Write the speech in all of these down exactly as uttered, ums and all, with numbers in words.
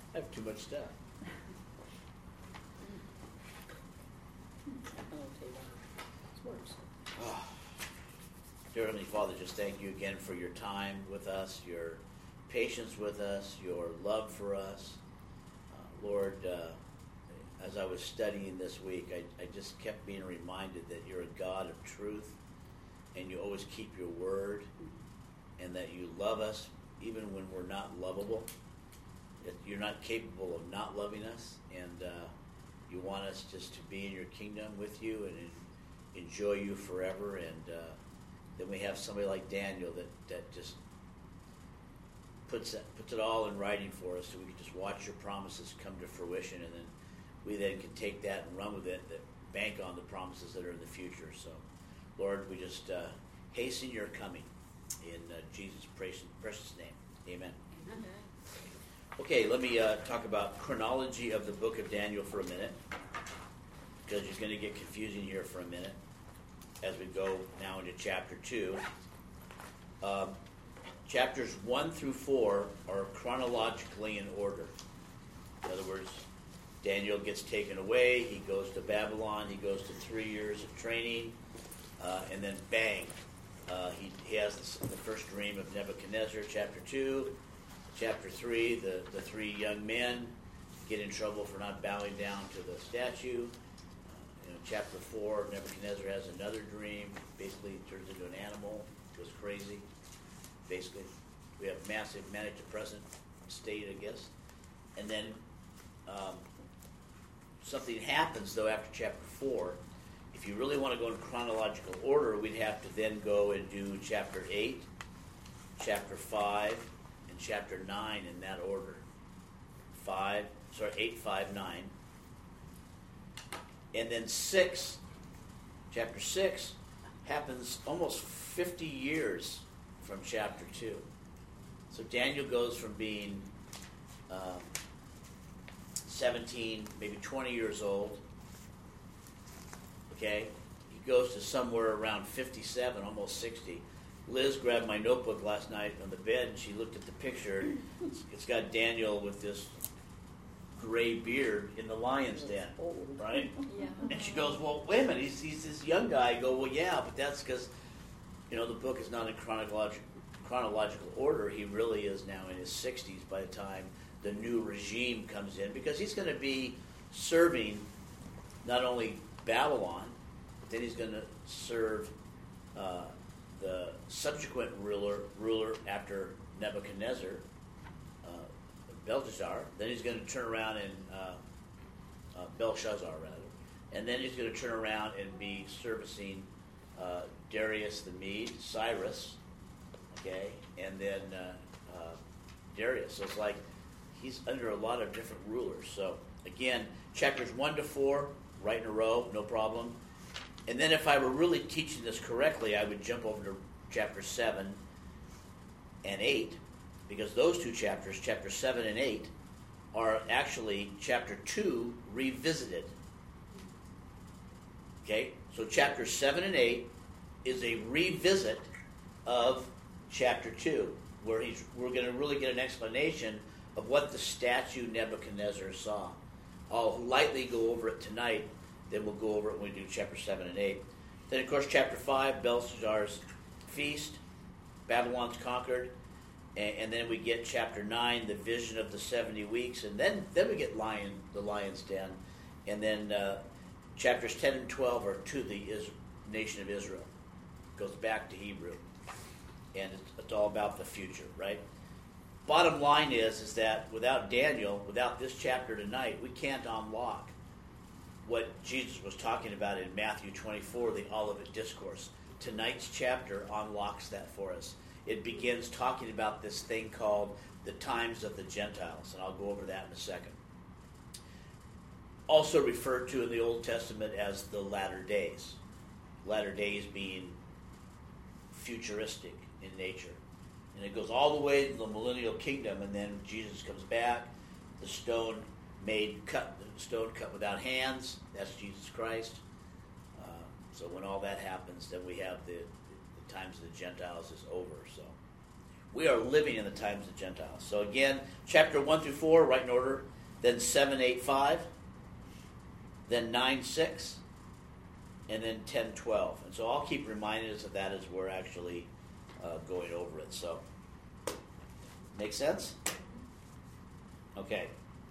I have too much stuff. Oh. Dear Heavenly Father, just thank you again for your time with us, your patience with us, your love for us. Uh, Lord, uh, as I was studying this week, I, I just kept being reminded that you're a God of truth, and you always keep your word, and that you love us even when we're not lovable. That you're not capable of not loving us, and uh, you want us just to be in your kingdom with you and in, enjoy you forever. And uh, then we have somebody like Daniel that, that just puts it, puts it all in writing for us, so we can just watch your promises come to fruition, and then we then can take that and run with it, that bank on the promises that are in the future. So, Lord, we just uh, hasten your coming in uh, Jesus' precious, precious name. Amen. Amen. Okay, let me uh, talk about chronology of the book of Daniel for a minute, because it's going to get confusing here for a minute as we go now into chapter two. Um, chapters one through four are chronologically in order. In other words, Daniel gets taken away, he goes to Babylon, he goes to three years of training, uh, and then bang, uh, he, he has the, the first dream of Nebuchadnezzar, chapter two. Chapter three, the, the three young men get in trouble for not bowing down to the statue. Uh, you know, chapter four, Nebuchadnezzar has another dream, basically turns into an animal, goes crazy. Basically, we have massive manic depressant state, I guess. And then um, something happens, though, after chapter four. If you really want to go in chronological order, we'd have to then go and do chapter eight, chapter five, and chapter nine in that order. Five, sorry, eight, five, nine. And then six, chapter six, happens almost fifty years from chapter two. So Daniel goes from being um, seventeen, maybe twenty years old. Okay? He goes to somewhere around fifty-seven, almost sixty. Liz grabbed my notebook last night on the bed, and she looked at the picture. It's, it's got Daniel with this gray beard in the lion's den, right? Yeah. And she goes, well, wait a minute, he's, he's this young guy. I go, well, yeah, but that's because, you know, the book is not in chronological chronological order. He really is now in his sixties by the time the new regime comes in, because he's going to be serving not only Babylon, but then he's going to serve uh, the subsequent ruler ruler after Nebuchadnezzar, uh, Belshazzar. Then he's going to turn around and uh, uh, Belshazzar rather, and then he's going to turn around and be servicing uh, Darius the Mede, Cyrus, okay, and then uh, uh, Darius. So it's like he's under a lot of different rulers. So again, chapters one to four, right in a row, no problem. And then if I were really teaching this correctly, I would jump over to chapter seven and eight, because those two chapters, chapter seven and eight, are actually chapter two revisited. Okay? So chapter seven and eight is a revisit of chapter two, where he's, we're going to really get an explanation of what the statue Nebuchadnezzar saw. I'll lightly go over it tonight. Then we'll go over it when we do chapter seven and eight. Then, of course, chapter five, Belshazzar's feast, Babylon's conquered. And, and then we get chapter nine, the vision of the seventy weeks. And then, then we get lion, the lion's den. And then uh, chapters ten and twelve are to the Is- nation of Israel. It goes back to Hebrew. And it's, it's all about the future, right? Bottom line is, is that without Daniel, without this chapter tonight, we can't unlock what Jesus was talking about in Matthew twenty-four, the Olivet Discourse. Tonight's chapter unlocks that for us. It begins talking about this thing called the times of the Gentiles, and I'll go over that in a second. Also referred to in the Old Testament as the latter days. Latter days being futuristic in nature. And it goes all the way to the millennial kingdom, and then Jesus comes back, the stone made cut, the stone cut without hands, that's Jesus Christ. Uh, so when all that happens, then we have the, the times of the Gentiles is over. So We are living in the times of Gentiles. So again, chapter one through four, right in order. Then seven, eight, five. Then nine, six. And then ten, twelve. And so I'll keep reminding us of that as we're actually uh, going over it. So, make sense? Okay.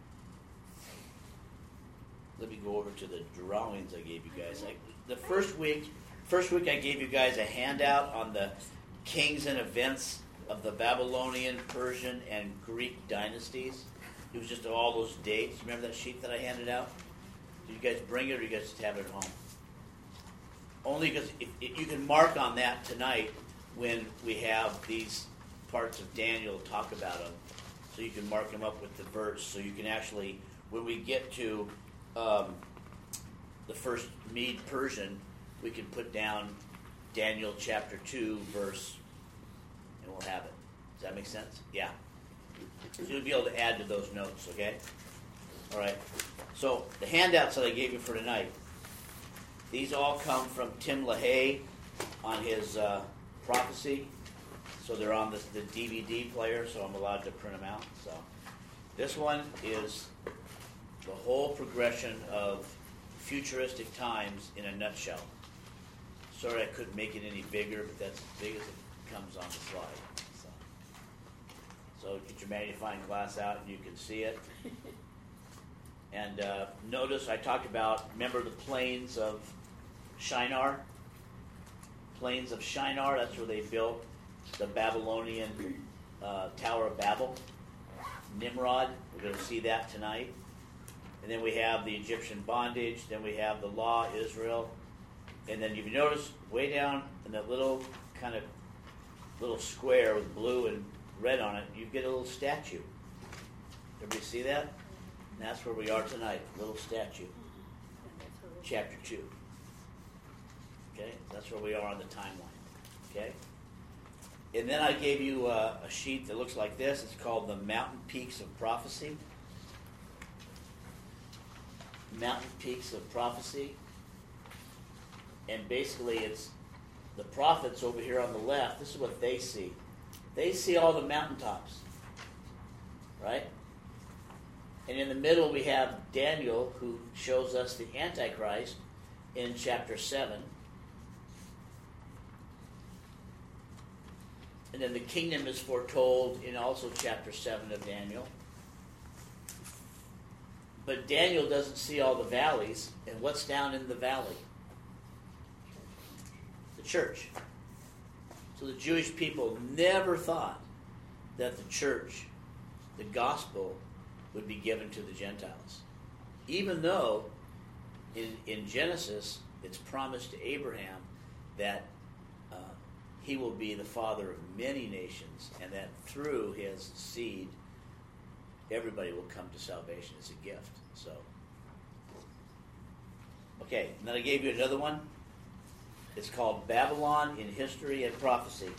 Let me go over to the drawings I gave you guys. I, the first week, first week I gave you guys a handout on the kings and events of the Babylonian, Persian, and Greek dynasties. It was just all those dates. Remember that sheet that I handed out? Did you guys bring it, or you guys just have it at home? Only because if, if you can mark on that tonight when we have these parts of Daniel talk about them, so you can mark them up with the verse, so you can actually, when we get to um, the first Mede-Persian, we can put down Daniel chapter two, verse, and we'll have it. Does that make sense? Yeah. So you'll be able to add to those notes, okay? All right. So the handouts that I gave you for tonight, these all come from Tim LaHaye on his uh, prophecy. So they're on the, the D V D player, so I'm allowed to print them out. So this one is the whole progression of futuristic times in a nutshell. Sorry I couldn't make it any bigger, but that's as big as it comes on the slide. So, so get your magnifying glass out and you can see it. And uh, notice I talked about, remember the plains of Shinar? Plains of Shinar, that's where they built the Babylonian uh, Tower of Babel. Nimrod, we're going to see that tonight. And then we have the Egyptian bondage, then we have the law, Israel. And then if you notice, way down in that little kind of little square with blue and red on it, you get a little statue. Everybody see that? And that's where we are tonight, a little statue. Chapter two. Okay, that's where we are on the timeline. Okay? And then I gave you uh, a sheet that looks like this. It's called the Mountain Peaks of Prophecy. Mountain Peaks of Prophecy. And basically it's the prophets over here on the left. This is what they see. They see all the mountaintops. Right? And in the middle we have Daniel, who shows us the Antichrist in chapter seven. And then the kingdom is foretold in also chapter seven of Daniel. But Daniel doesn't see all the valleys. And what's down in the valley? The church. So the Jewish people never thought that the church, the gospel, would be given to the Gentiles. Even though in, in Genesis it's promised to Abraham that uh, he will be the father of many nations, and that through his seed everybody will come to salvation as a gift. So, okay, and then I gave you another one. It's called Babylon in History and Prophecy.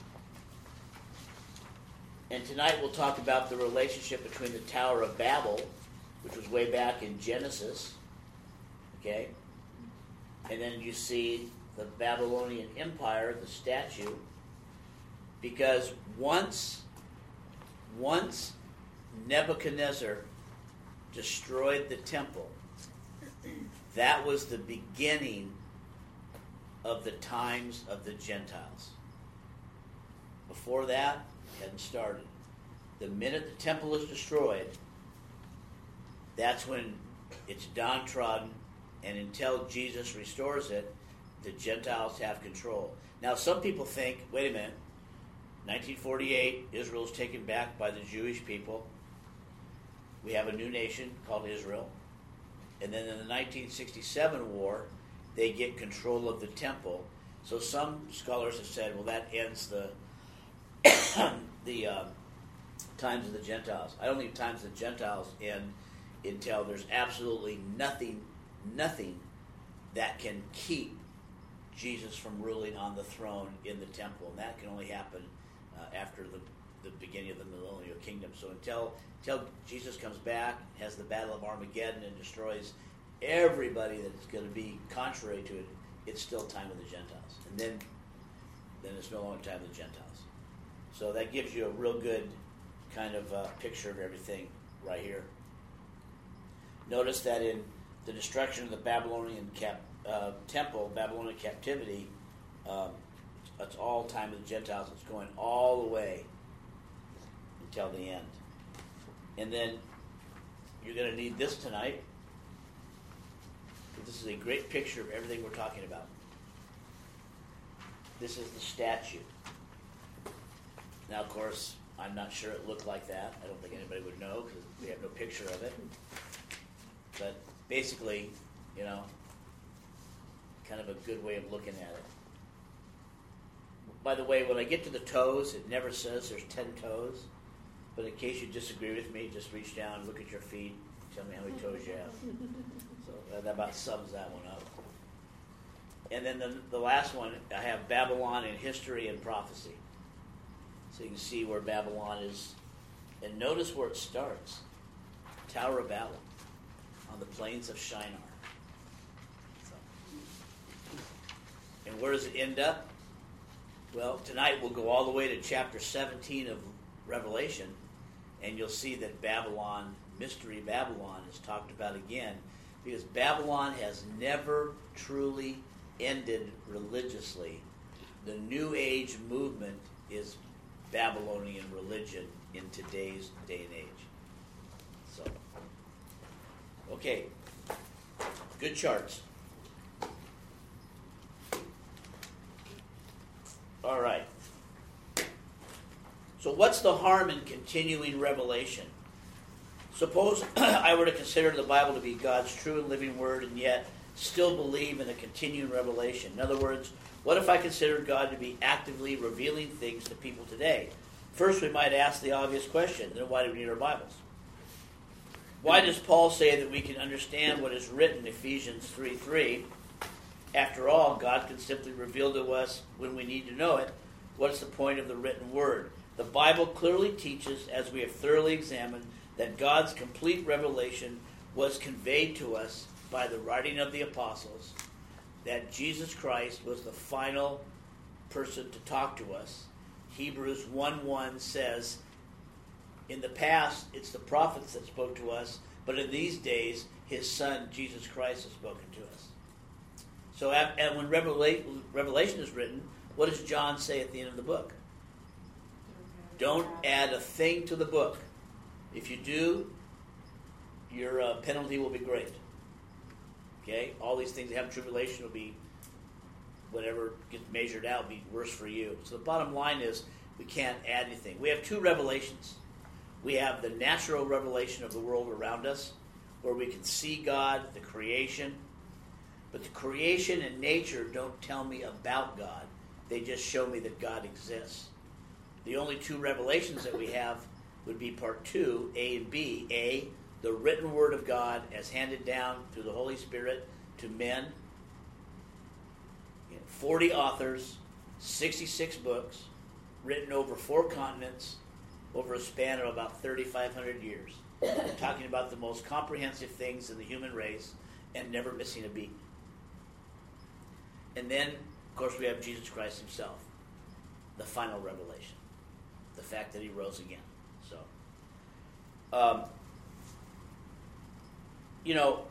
And tonight we'll talk about the relationship between the Tower of Babel, which was way back in Genesis, okay? And then you see the Babylonian Empire, the statue, because once, once Nebuchadnezzar destroyed the temple, that was the beginning of the times of the Gentiles. Before that, hadn't started. The minute the temple is destroyed, that's when it's downtrodden, and until Jesus restores it, the Gentiles have control. Now, some people think, wait a minute, nineteen forty-eight, Israel is taken back by the Jewish people. We have a new nation called Israel. And then in the nineteen sixty-seven war, they get control of the temple. So some scholars have said, well, that ends the the uh, times of the Gentiles. I don't think times of the Gentiles end until there's absolutely nothing, nothing that can keep Jesus from ruling on the throne in the temple. And that can only happen uh, after the, the beginning of the millennial kingdom. So until, until Jesus comes back, has the battle of Armageddon and destroys everybody that's going to be contrary to it, it's still time of the Gentiles. And then, then it's no longer time of the Gentiles. So that gives you a real good kind of uh, picture of everything right here. Notice that in the destruction of the Babylonian cap, uh, temple, Babylonian captivity, um, it's all time of the Gentiles. It's going all the way until the end. And then you're going to need this tonight. This is a great picture of everything we're talking about. This is the statue. Now, of course, I'm not sure it looked like that. I don't think anybody would know because we have no picture of it. But basically, you know, kind of a good way of looking at it. By the way, when I get to the toes, it never says there's ten toes. But in case you disagree with me, just reach down, look at your feet, tell me how many toes you have. So that about sums that one up. And then the, the last one, I have Babylon in history and prophecy. So you can see where Babylon is. And notice where it starts. Tower of Babel on the plains of Shinar. So. And where does it end up? Well, tonight we'll go all the way to chapter seventeen of Revelation, and you'll see that Babylon, Mystery Babylon, is talked about again, because Babylon has never truly ended religiously. The New Age movement is Babylonian religion in today's day and age. So, okay, good charts. All right. So what's the harm in continuing revelation? Suppose I were to consider the Bible to be God's true and living word and yet still believe in a continuing revelation. In other words, what if I considered God to be actively revealing things to people today? First, we might ask the obvious question, then why do we need our Bibles? Why does Paul say that we can understand what is written in Ephesians three three? After all, God can simply reveal to us when we need to know it. What's the point of the written word? The Bible clearly teaches, as we have thoroughly examined, that God's complete revelation was conveyed to us by the writing of the apostles, that Jesus Christ was the final person to talk to us. Hebrews one one says, in the past, it's the prophets that spoke to us, but in these days, his Son, Jesus Christ, has spoken to us. So and when Revelation is written, what does John say at the end of the book? Don't add a thing to the book. If you do, your uh, penalty will be great. Okay? All these things that have tribulation will be, whatever gets measured out, will be worse for you. So the bottom line is, we can't add anything. We have two revelations. We have the natural revelation of the world around us, where we can see God, the creation. But the creation and nature don't tell me about God. They just show me that God exists. The only two revelations that we have would be part two, A and B. A, the written word of God as handed down through the Holy Spirit to men. forty authors, sixty-six books, written over four continents, over a span of about thirty-five hundred years. We're talking about the most comprehensive things in the human race and never missing a beat. And then, of course, we have Jesus Christ himself, the final revelation, the fact that he rose again. So, um, you know,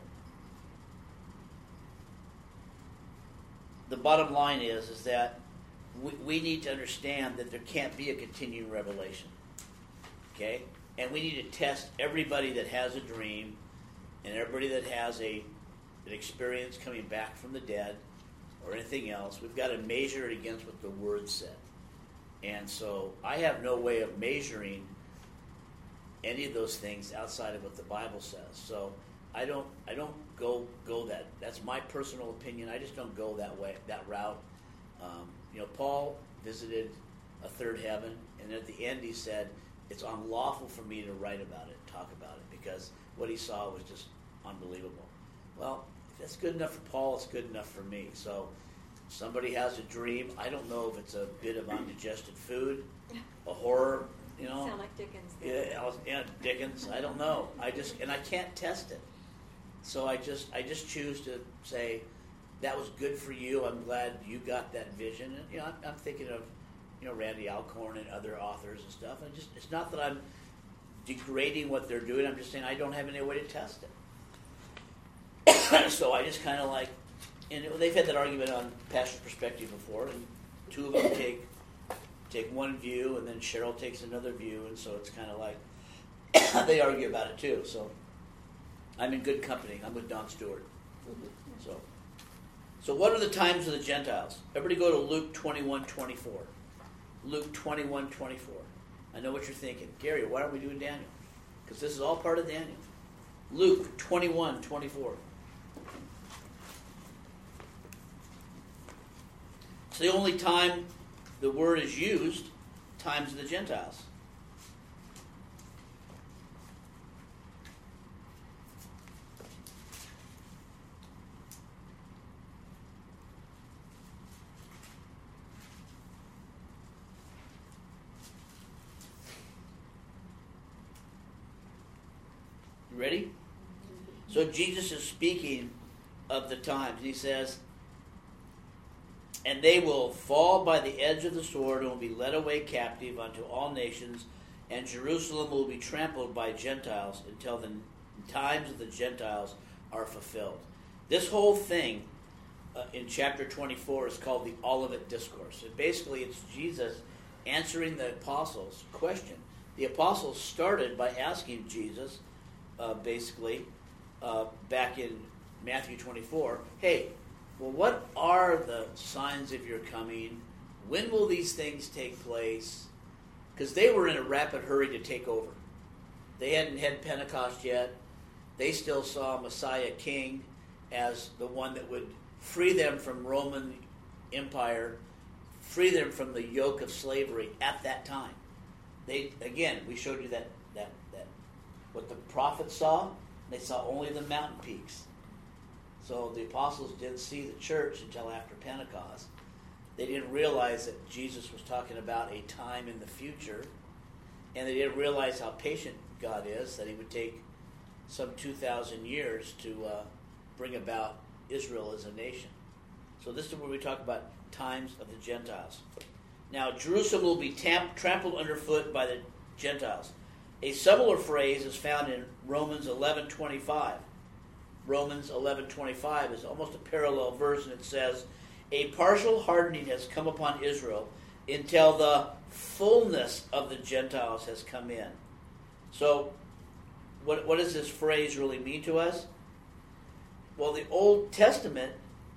the bottom line is, is that we, we need to understand that there can't be a continuing revelation, okay? And we need to test everybody that has a dream and everybody that has a an experience coming back from the dead or anything else. We've got to measure it against what the Word said. And so I have no way of measuring any of those things outside of what the Bible says. So I don't I don't go go that. That's my personal opinion. I just don't go that way, that route. Um, you know, Paul visited a third heaven, and at the end he said, it's unlawful for me to write about it, talk about it, because what he saw was just unbelievable. Well, if that's good enough for Paul, it's good enough for me. So somebody has a dream. I don't know if it's a bit of undigested food, a horror, you know. Sound like Dickens. Yeah, yeah, Dickens. I don't know. I just and I can't test it. So I just I just choose to say that was good for you. I'm glad you got that vision. And, you know, I'm, I'm thinking of you know, Randy Alcorn and other authors and stuff. I just, it's not that I'm degrading what they're doing. I'm just saying I don't have any way to test it. So I just kind of like, and it, they've had that argument on Pastor's Perspective before, and two of them take take one view, and then Cheryl takes another view, and so it's kind of like they argue about it too. So I'm in good company. I'm with Don Stewart. So, so what are the times of the Gentiles? Everybody go to Luke twenty-one twenty-four. Luke twenty-one twenty-four. I know what you're thinking. Gary, why aren't we doing Daniel? Because this is all part of Daniel. Luke twenty-one twenty-four. It's the only time the word is used, times of the Gentiles. You ready? So Jesus is speaking of the times. He says, and they will fall by the edge of the sword and will be led away captive unto all nations, and Jerusalem will be trampled by Gentiles until the times of the Gentiles are fulfilled. This whole thing uh, in chapter twenty-four is called the Olivet Discourse. And basically it's Jesus answering the apostles' question. The apostles started by asking Jesus, uh, basically, uh, back in Matthew twenty-four, hey, well, what are the signs of your coming? When will these things take place? Because they were in a rapid hurry to take over. They hadn't had Pentecost yet. They still saw Messiah King as the one that would free them from Roman Empire, free them from the yoke of slavery at that time. They again, we showed you that that that what the prophets saw. They saw only the mountain peaks. So the apostles didn't see the church until after Pentecost. They didn't realize that Jesus was talking about a time in the future, and they didn't realize how patient God is, that he would take some two thousand years to uh, bring about Israel as a nation. So this is where we talk about times of the Gentiles. Now, Jerusalem will be tam- trampled underfoot by the Gentiles. A similar phrase is found in Romans eleven twenty-five. Romans eleven twenty-five is almost a parallel verse, and it says, a partial hardening has come upon Israel until the fullness of the Gentiles has come in. So, what, what does this phrase really mean to us? Well, the Old Testament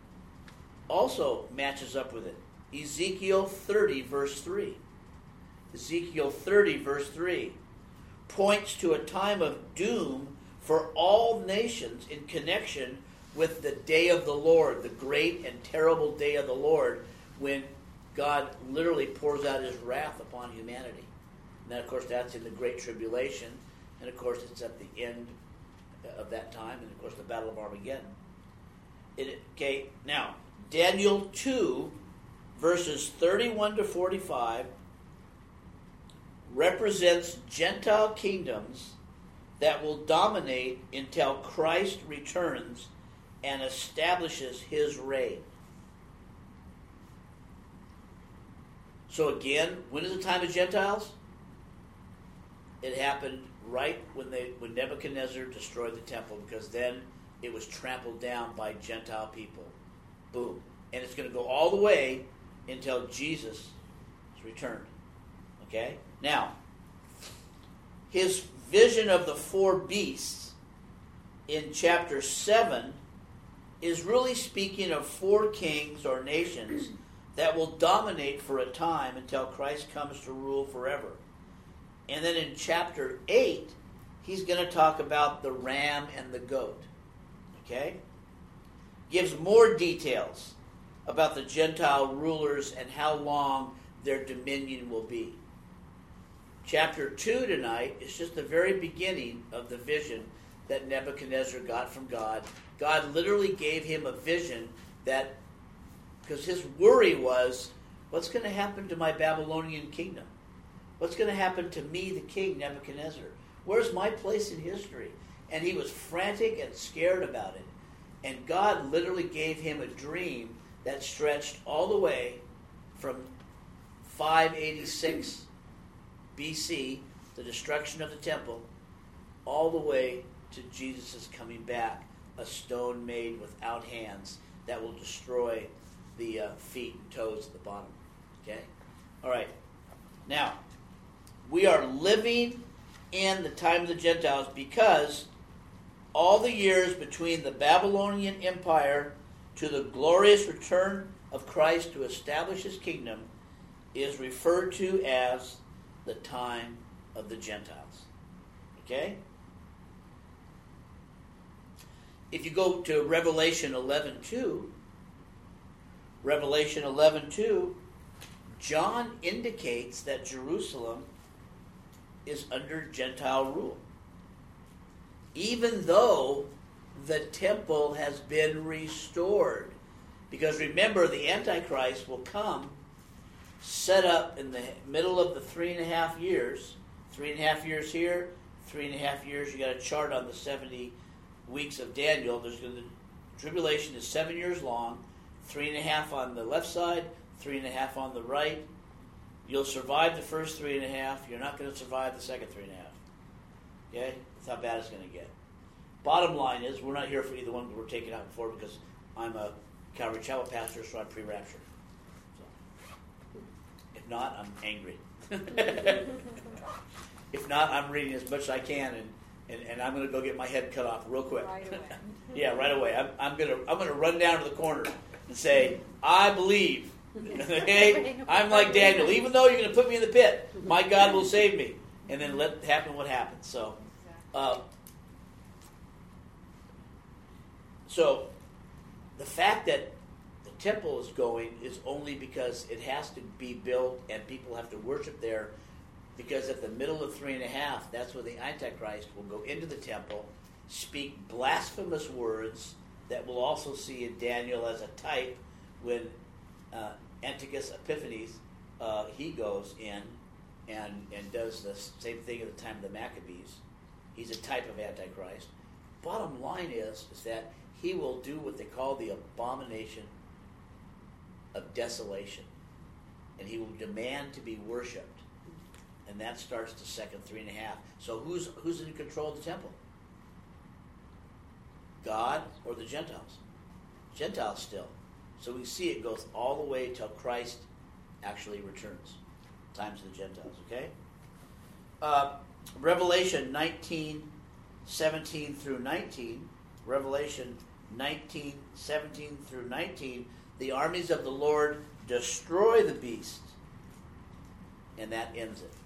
also matches up with it. Ezekiel thirty, verse three. Ezekiel thirty, verse three points to a time of doom for all nations in connection with the day of the Lord, the great and terrible day of the Lord, when God literally pours out his wrath upon humanity. And then, of course, that's in the Great Tribulation, and of course, it's at the end of that time, and of course, the Battle of Armageddon. It, okay, now, Daniel two, verses thirty-one to forty-five, represents Gentile kingdoms that will dominate until Christ returns and establishes his reign. So again, when is the time of Gentiles? It happened right when they when Nebuchadnezzar destroyed the temple, because then it was trampled down by Gentile people. Boom. And it's going to go all the way until Jesus is returned. Okay? Now, his vision of the four beasts in chapter seven is really speaking of four kings or nations that will dominate for a time until Christ comes to rule forever. And then in chapter eight, he's going to talk about the ram and the goat. Okay? Gives more details about the Gentile rulers and how long their dominion will be. Chapter two tonight is just the very beginning of the vision that Nebuchadnezzar got from God. God literally gave him a vision that, because his worry was, what's going to happen to my Babylonian kingdom? What's going to happen to me, the king, Nebuchadnezzar? Where's my place in history? And he was frantic and scared about it. And God literally gave him a dream that stretched all the way from five eighty-six B C, the destruction of the temple, all the way to Jesus' coming back, a stone made without hands that will destroy the uh, feet and toes at the bottom. Okay? All right. Now, we are living in the time of the Gentiles because all the years between the Babylonian Empire to the glorious return of Christ to establish his kingdom is referred to as the time of the Gentiles. Okay? If you go to Revelation eleven two, Revelation eleven two, John indicates that Jerusalem is under Gentile rule, even though the temple has been restored. Because remember, the Antichrist will come, set up in the middle of the three and a half years. Three and a half years here, three and a half years. You got a chart on the seventy weeks of Daniel. There's going to, the tribulation is seven years long. Three and a half on the left side, three and a half on the right. You'll survive the first three and a half. You're not going to survive the second three and a half. Okay? That's how bad it's going to get. Bottom line is, we're not here for either one, but we're taken out before because I'm a Calvary Chapel pastor, so I'm pre-rapture. So, if not, I'm angry. If not, I'm reading as much as I can, and, and, and I'm going to go get my head cut off real quick. Right away. Yeah, right away. I'm, I'm going to I'm going to run down to the corner and say, I believe. Okay? I'm like Daniel. Even though you're going to put me in the pit, my God will save me. And then let happen what happens. So, uh, so the fact that the temple is going is only because it has to be built and people have to worship there, because at the middle of three and a half, that's where the Antichrist will go into the temple, speak blasphemous words that we'll also see in Daniel as a type when uh, Antiochus Epiphanes, uh, he goes in and, and does the same thing at the time of the Maccabees. He's a type of Antichrist. Bottom line is, is that he will do what they call the abomination of desolation. And he will demand to be worshipped. And that starts the second three and a half. So who's who's in control of the temple? God or the Gentiles? Gentiles still. So we see it goes all the way till Christ actually returns. Times of the Gentiles, okay? Uh, Revelation nineteen, seventeen through nineteen. Revelation nineteen, seventeen through nineteen. The armies of the Lord destroy the beast. And that ends it.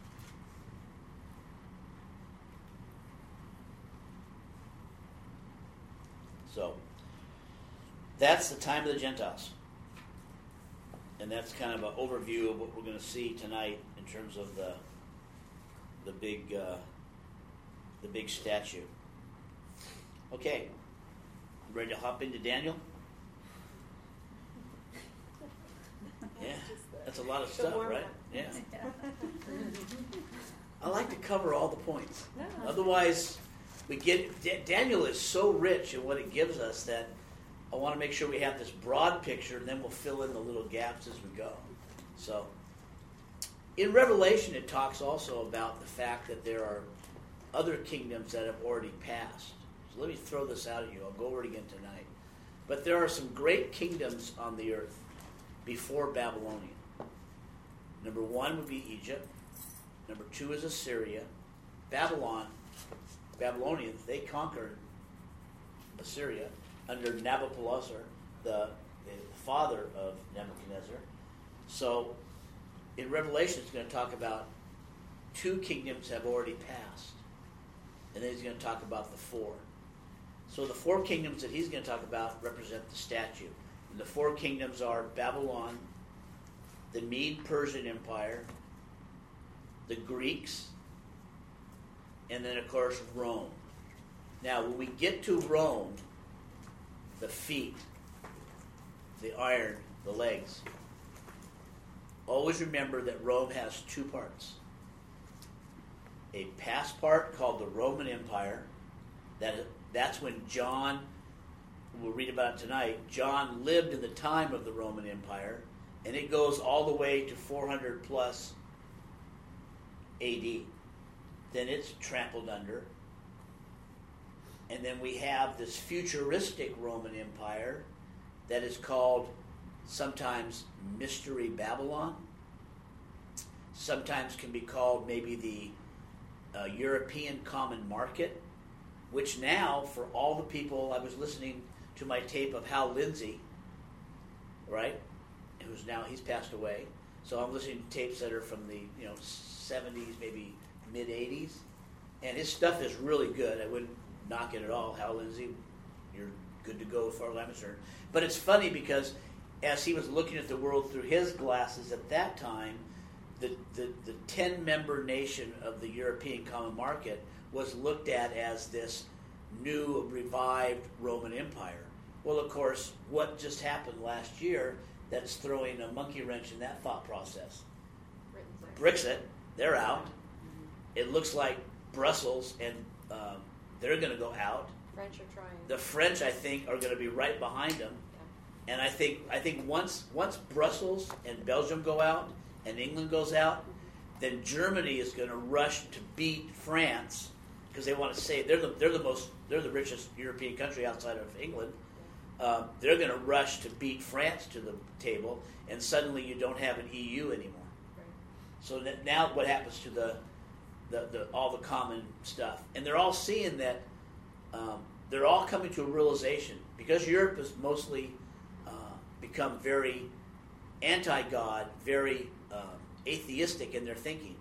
So, that's the time of the Gentiles. And that's kind of an overview of what we're going to see tonight in terms of the the big uh, the big statue. Okay, ready to hop into Daniel? Yeah, that's a lot of stuff, right? Yeah. I like to cover all the points. Otherwise, we get D- Daniel is so rich in what it gives us that I want to make sure we have this broad picture, and then we'll fill in the little gaps as we go. So, in Revelation, it talks also about the fact that there are other kingdoms that have already passed. So let me throw this out at you. I'll go over it again tonight. But there are some great kingdoms on the earth before Babylonian. Number one would be Egypt. Number two is Assyria. Babylon, Babylonians, they conquered Assyria under Nabopolassar, the, the father of Nebuchadnezzar. So, in Revelation, it's going to talk about two kingdoms have already passed. And then he's going to talk about the four. So the four kingdoms that he's going to talk about represent the statue. And the four kingdoms are Babylon, the Mede-Persian Empire, the Greeks, and then, of course, Rome. Now, when we get to Rome, the feet, the iron, the legs, always remember that Rome has two parts. A past part called the Roman Empire. That that's when John, we'll read about it tonight, John lived in the time of the Roman Empire, and it goes all the way to four hundred plus A D. Then it's trampled under. And then we have this futuristic Roman Empire that is called sometimes Mystery Babylon. Sometimes can be called maybe the uh, European Common Market, which now, for all the people, I was listening to my tape of Hal Lindsey, right, who's now, he's passed away. So I'm listening to tapes that are from the, you know, seventies, maybe mid-eighties. And his stuff is really good. I wouldn't knock it at all. Hal Lindsey, you're good to go as far as I'm concerned. But it's funny because as he was looking at the world through his glasses at that time, the, the, the ten-member nation of the European Common Market was looked at as this new, revived Roman Empire. Well, of course, what just happened last year that's throwing a monkey wrench in that thought process? Brexit, they're out. It looks like Brussels and um, they're going to go out. French are trying. The French, I think, are going to be right behind them. Yeah. And I think I think once once Brussels and Belgium go out and England goes out, then Germany is going to rush to beat France because they want to say they're the they're the most they're the richest European country outside of England. Um, they're going to rush to beat France to the table, and suddenly you don't have an E U anymore. Right. So that now what happens to the The, the, all the common stuff. And they're all seeing that um, they're all coming to a realization because Europe has mostly uh, become very anti-God, very um, atheistic in their thinking.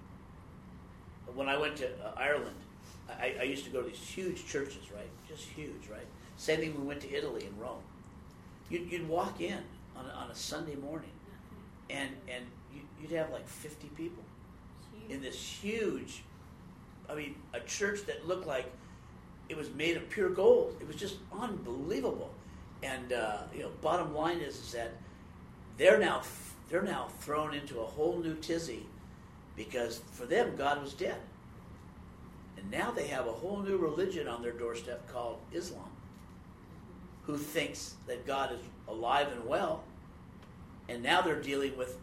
When I went to uh, Ireland, I, I used to go to these huge churches, right? Just huge, right? Same thing when we went to Italy and Rome. You'd, you'd walk in on a, on a Sunday morning and, and you'd have like fifty people in this huge, I mean, a church that looked like it was made of pure gold. It was just unbelievable. And uh, you know, bottom line is, is that they're now they're now thrown into a whole new tizzy because for them God was dead, and now they have a whole new religion on their doorstep called Islam, who thinks that God is alive and well, and now they're dealing with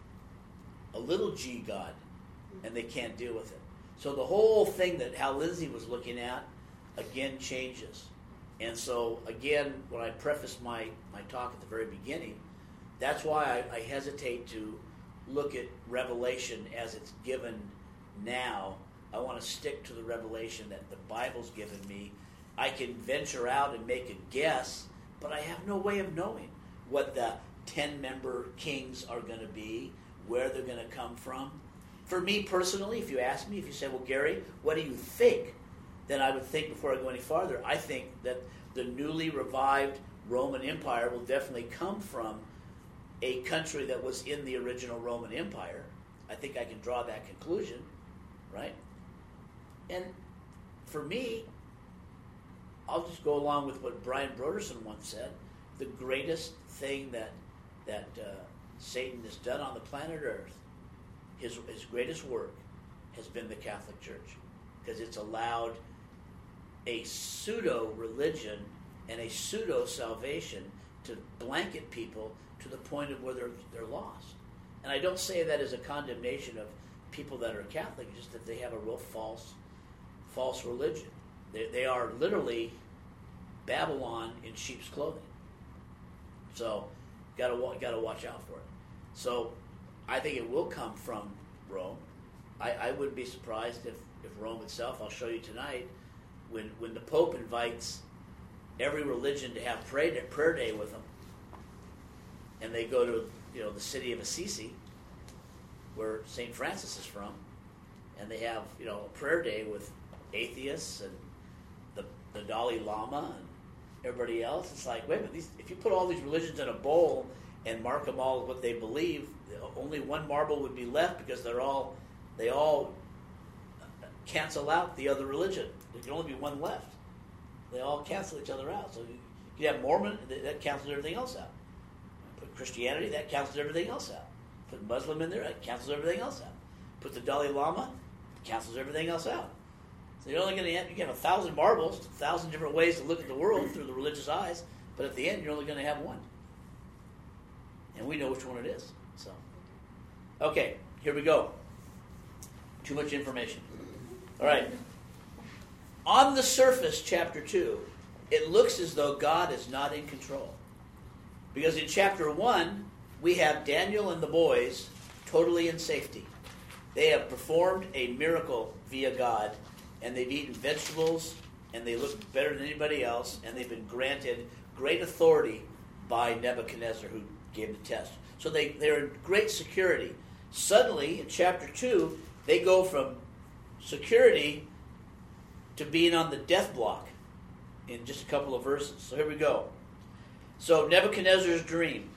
a little G God, and they can't deal with it. So the whole thing that Hal Lindsey was looking at, again, changes. And so, again, when I prefaced my, my talk at the very beginning, that's why I, I hesitate to look at Revelation as it's given now. I want to stick to the revelation that the Bible's given me. I can venture out and make a guess, but I have no way of knowing what the ten-member kings are going to be, where they're going to come from. For me personally, if you ask me, if you say, well, Gary, what do you think? Then I would think before I go any farther, I think that the newly revived Roman Empire will definitely come from a country that was in the original Roman Empire. I think I can draw that conclusion, right? And for me, I'll just go along with what Brian Broderson once said. The greatest thing that, that uh, Satan has done on the planet Earth, His, his greatest work has been the Catholic Church, because it's allowed a pseudo-religion and a pseudo-salvation to blanket people to the point of where they're, they're lost. And I don't say that as a condemnation of people that are Catholic, just that they have a real false false religion. They, they are literally Babylon in sheep's clothing. So, gotta gotta watch out for it. So, I think it will come from Rome. I, I wouldn't be surprised if, if Rome itself, I'll show you tonight, when when the Pope invites every religion to have prayer day, prayer day with them, and they go to you know the city of Assisi, where Saint Francis is from, and they have you know a prayer day with atheists and the the Dalai Lama and everybody else. It's like, wait a minute, these, if you put all these religions in a bowl and mark them all what they believe, only one marble would be left because they're all they all cancel out the other religion. There can only be one left. They all cancel each other out. So you, you have Mormon, that cancels everything else out. Put Christianity, that cancels everything else out. Put Muslim in there, that cancels everything else out. Put the Dalai Lama, cancels everything else out. So you're only going to have, you can have a thousand marbles, a thousand different ways to look at the world through the religious eyes, but at the end you're only going to have one. And we know which one it is. So, okay, here we go. Too much information. All right. On the surface, chapter two, it looks as though God is not in control. Because in chapter one, we have Daniel and the boys totally in safety. They have performed a miracle via God, and they've eaten vegetables, and they look better than anybody else, and they've been granted great authority by Nebuchadnezzar, who gave the test. So they, they're in great security. Suddenly, in chapter two, they go from security to being on the death block in just a couple of verses. So here we go. So Nebuchadnezzar's dream.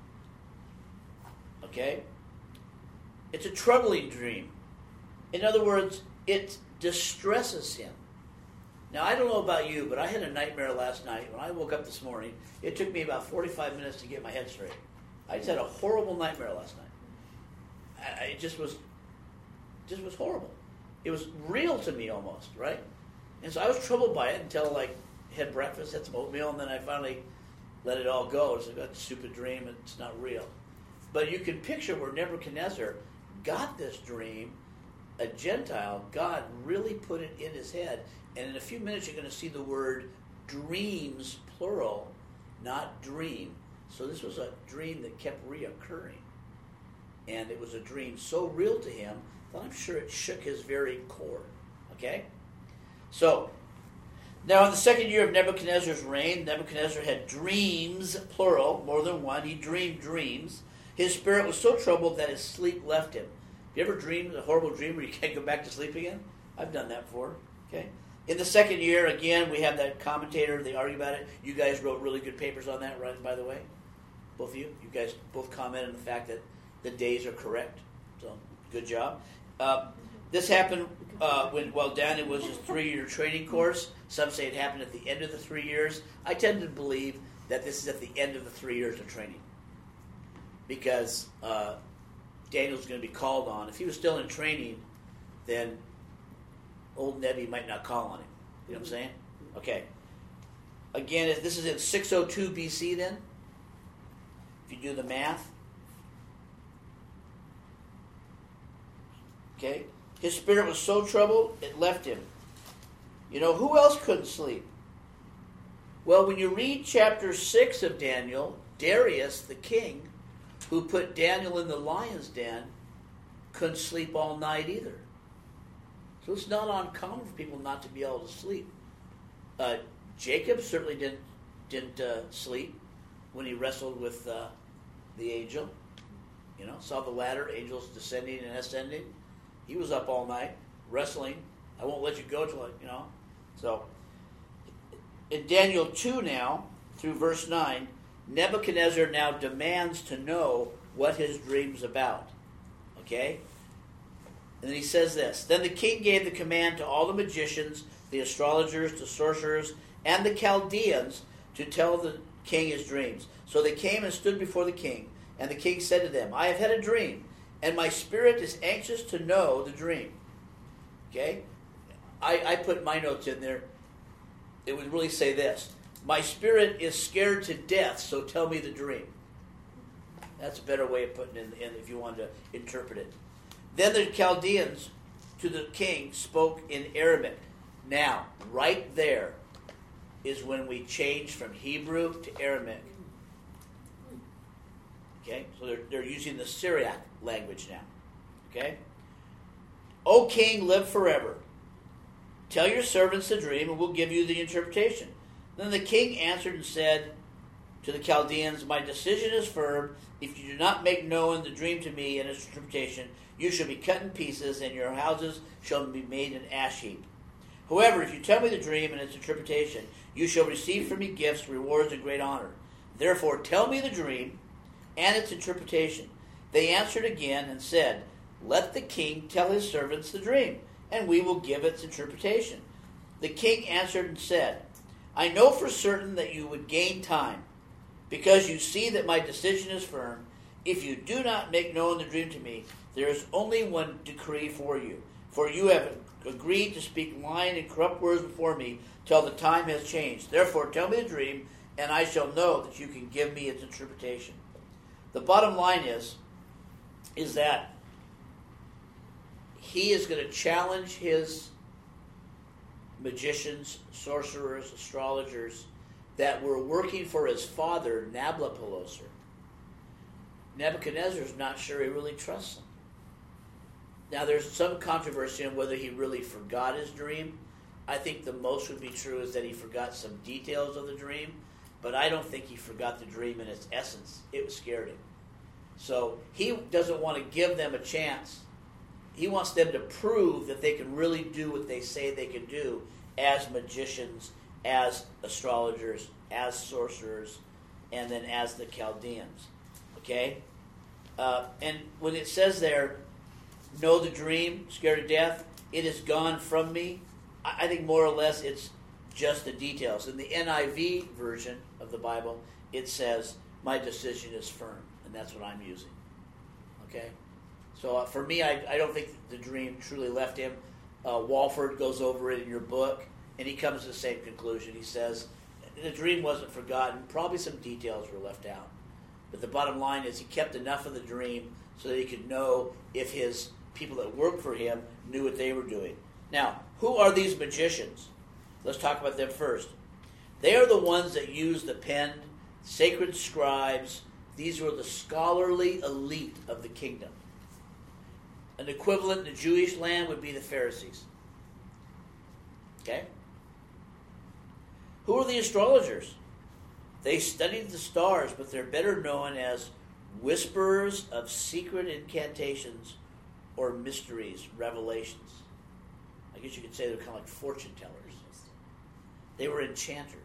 Okay? It's a troubling dream. In other words, it distresses him. Now, I don't know about you, but I had a nightmare last night. When I woke up this morning, it took me about forty-five minutes to get my head straight. I just had a horrible nightmare last night. I, it just was, just was horrible. It was real to me almost, right? And so I was troubled by it until, like, had breakfast, had some oatmeal, and then I finally let it all go. It's like, that's a stupid dream, it's not real. But you can picture where Nebuchadnezzar got this dream. A Gentile, God really put it in his head. And in a few minutes you're going to see the word dreams, plural, not dream. So this was a dream that kept reoccurring. And it was a dream so real to him that I'm sure it shook his very core. Okay? So, now in the second year of Nebuchadnezzar's reign, Nebuchadnezzar had dreams, plural, more than one. He dreamed dreams. His spirit was so troubled that his sleep left him. Have you ever dreamed a horrible dream where you can't go back to sleep again? I've done that before. Okay. In the second year, again, we have that commentator. They argue about it. You guys wrote really good papers on that, right? By the way, both of you. You guys both commented on the fact that the days are correct. So, good job. Uh, this happened uh, when while Daniel was his three-year training course. Some say it happened at the end of the three years. I tend to believe that this is at the end of the three years of training, because uh, Daniel's going to be called on. If he was still in training, then old Nebi might not call on him. You know what I'm saying? Okay. Again, if this is in six oh two B C then, if you do the math. Okay. His spirit was so troubled, it left him. You know, who else couldn't sleep? Well, when you read chapter six of Daniel, Darius, the king, who put Daniel in the lion's den, couldn't sleep all night either. So it's not uncommon for people not to be able to sleep. Uh, Jacob certainly didn't didn't uh, sleep when he wrestled with uh, the angel. You know, saw the ladder, angels descending and ascending. He was up all night wrestling. I won't let you go till I, you know. So in Daniel two now, through verse nine, Nebuchadnezzar now demands to know what his dream's about. Okay? And then he says this. Then the king gave the command to all the magicians, the astrologers, the sorcerers, and the Chaldeans to tell the king his dreams. So they came and stood before the king. And the king said to them, I have had a dream, and my spirit is anxious to know the dream. Okay? I, I put my notes in there. It would really say this. My spirit is scared to death, so tell me the dream. That's a better way of putting it in if you wanted to interpret it. Then the Chaldeans to the king spoke in Arabic. Now, right there is when we change from Hebrew to Aramaic. Okay, so they're, they're using the Syriac language now. Okay? O king, live forever. Tell your servants the dream, and we'll give you the interpretation. Then the king answered and said to the Chaldeans, my decision is firm. If you do not make known the dream to me and its interpretation, you shall be cut in pieces, and your houses shall be made an ash heap. However, if you tell me the dream and its interpretation, you shall receive from me gifts, rewards, and great honor. Therefore, tell me the dream and its interpretation. They answered again and said, let the king tell his servants the dream, and we will give its interpretation. The king answered and said, I know for certain that you would gain time, because you see that my decision is firm. If you do not make known the dream to me, there is only one decree for you. For you have agreed to speak lying and corrupt words before me till the time has changed. Therefore, tell me the dream, and I shall know that you can give me its interpretation. The bottom line is, is that he is going to challenge his magicians, sorcerers, astrologers that were working for his father, Nabopolassar. Nebuchadnezzar is not sure he really trusts them. Now, there's some controversy on whether he really forgot his dream. I think the most would be true is that he forgot some details of the dream, but I don't think he forgot the dream in its essence. It scared him. So he doesn't want to give them a chance. He wants them to prove that they can really do what they say they can do as magicians, as astrologers, as sorcerers, and then as the Chaldeans. Okay? Uh, and when it says there, know the dream, scared to death, it is gone from me, I, I think more or less it's just the details. In the N I V version of the Bible, it says, my decision is firm. And that's what I'm using. Okay? So uh, for me, I, I don't think the dream truly left him. Uh, Walford goes over it in your book, and he comes to the same conclusion. He says, the dream wasn't forgotten. Probably some details were left out. But the bottom line is he kept enough of the dream so that he could know if his people that worked for him knew what they were doing. Now, who are these magicians? Let's talk about them first. They are the ones that use the pen, sacred scribes. These were the scholarly elite of the kingdom. An equivalent in the Jewish land would be the Pharisees. Okay? Who are the astrologers? They studied the stars, but they're better known as whisperers of secret incantations or mysteries, revelations. I guess you could say they're kind of like fortune tellers. They were enchanters.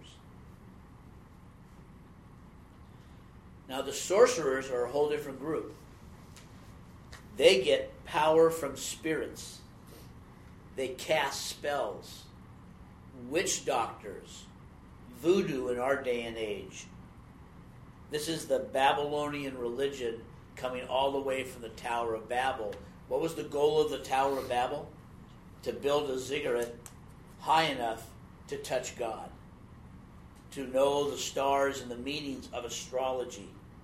Now the sorcerers are a whole different group. They get power from spirits. They cast spells. Witch doctors. Voodoo in our day and age. This is the Babylonian religion coming all the way from the Tower of Babel. What was the goal of the Tower of Babel? To build a ziggurat high enough to touch God. To know the stars and the meanings of astrology.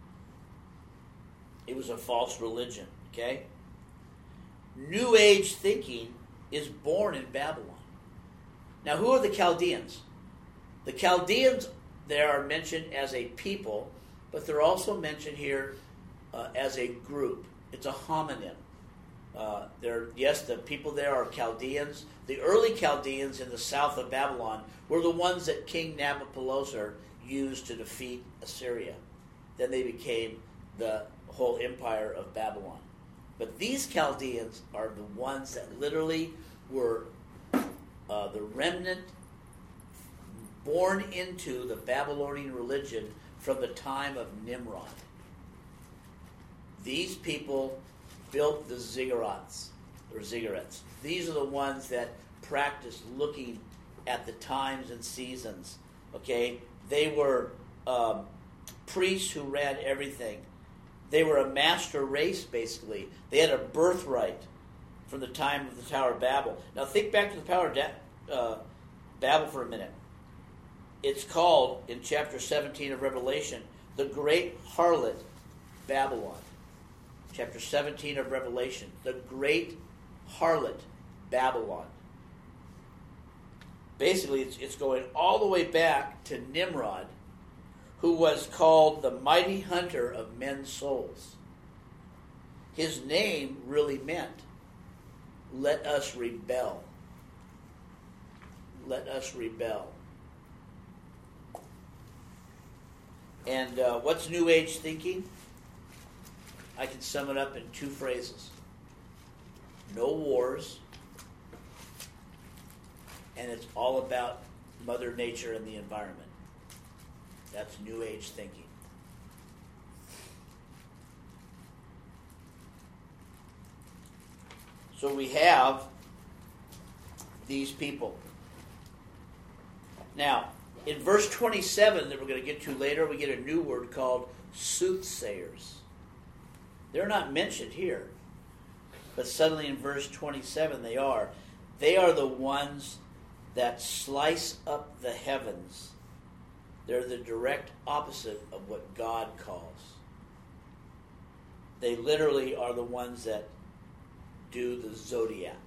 It was a false religion. Okay? New Age thinking is born in Babylon. Now, who are the Chaldeans? The Chaldeans, they are mentioned as a people, but they're also mentioned here uh, as a group. It's a homonym. Uh, they're, yes, the people there are Chaldeans. The early Chaldeans in the south of Babylon were the ones that King Nabopolassar used to defeat Assyria. Then they became the whole empire of Babylon. But these Chaldeans are the ones that literally were uh, the remnant born into the Babylonian religion from the time of Nimrod. These people built the ziggurats, or ziggurats. These are the ones that practiced looking at the times and seasons. Okay? They were um, priests who ran everything. They were a master race, basically. They had a birthright from the time of the Tower of Babel. Now think back to the Tower of da- uh, Babel for a minute. It's called, in chapter seventeen of Revelation, the great harlot Babylon. Chapter seventeen of Revelation, the great harlot Babylon. Basically, it's, it's going all the way back to Nimrod, who was called the mighty hunter of men's souls. His name really meant, let us rebel. Let us rebel. And uh, what's New Age thinking? I can sum it up in two phrases. No wars, and it's all about Mother Nature and the environment. That's New Age thinking. So we have these people. Now, in verse twenty-seven that we're going to get to later, we get a new word called soothsayers. They're not mentioned here, but suddenly in verse twenty-seven they are. They are the ones that slice up the heavens. They're the direct opposite of what God calls. they literally are the ones that do the zodiac.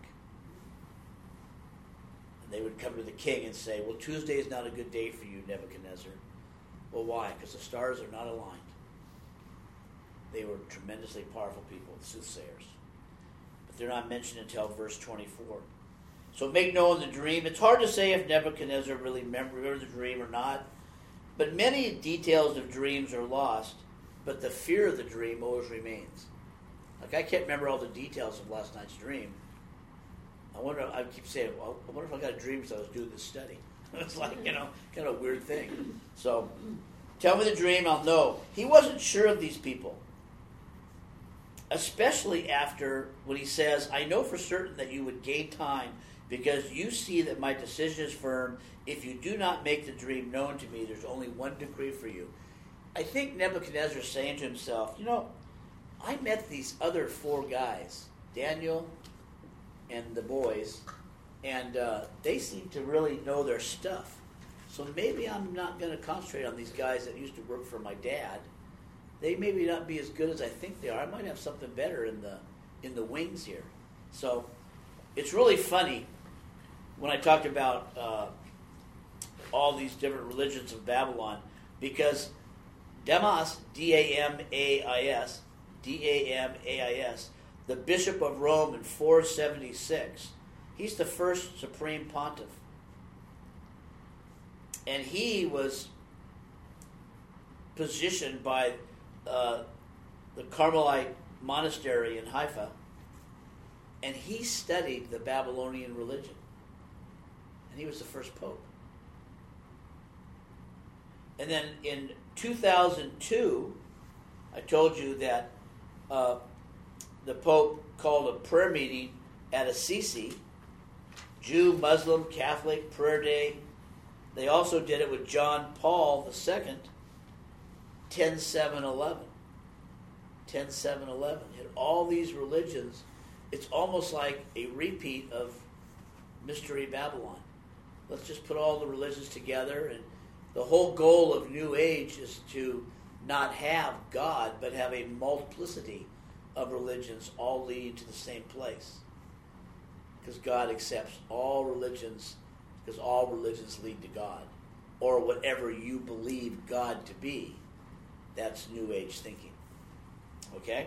And they would come to the king and say, well, Tuesday is not a good day for you, Nebuchadnezzar. Well, why? Because the stars are not aligned. They were tremendously powerful people, the soothsayers. But they're not mentioned until verse twenty-four. So make known the dream. It's hard to say if Nebuchadnezzar really remembered the dream or not. But many details of dreams are lost, but the fear of the dream always remains. Like, I can't remember all the details of last night's dream. I wonder, I keep saying, well, I wonder if I got a dream because I was doing this study. It's like, you know, kind of a weird thing. So, tell me the dream, I'll know. He wasn't sure of these people. Especially after when he says, I know for certain that you would gain time because you see that my decision is firm. If you do not make the dream known to me, there's only one decree for you. I think Nebuchadnezzar is saying to himself, you know, I met these other four guys, Daniel and the boys, and uh, they seem to really know their stuff. So maybe I'm not going to concentrate on these guys that used to work for my dad. They maybe not be as good as I think they are. I might have something better in the in the wings here. So it's really funny when I talked about uh, all these different religions of Babylon, because Damas, D A M A I S, D A M A I S, the Bishop of Rome in four seventy-six, he's the first supreme pontiff. And he was positioned by uh, the Carmelite monastery in Haifa, and he studied the Babylonian religion. And he was the first pope. And then in two thousand two, I told you that uh, the Pope called a prayer meeting at Assisi, Jew, Muslim, Catholic, prayer day. They also did it with John Paul the Second, ten seven eleven. ten seven eleven. In all these religions, it's almost like a repeat of Mystery Babylon. Let's just put all the religions together, and the whole goal of New Age is to not have God, but have a multiplicity of religions all leading to the same place. Because God accepts all religions, because all religions lead to God. Or whatever you believe God to be. That's New Age thinking. Okay?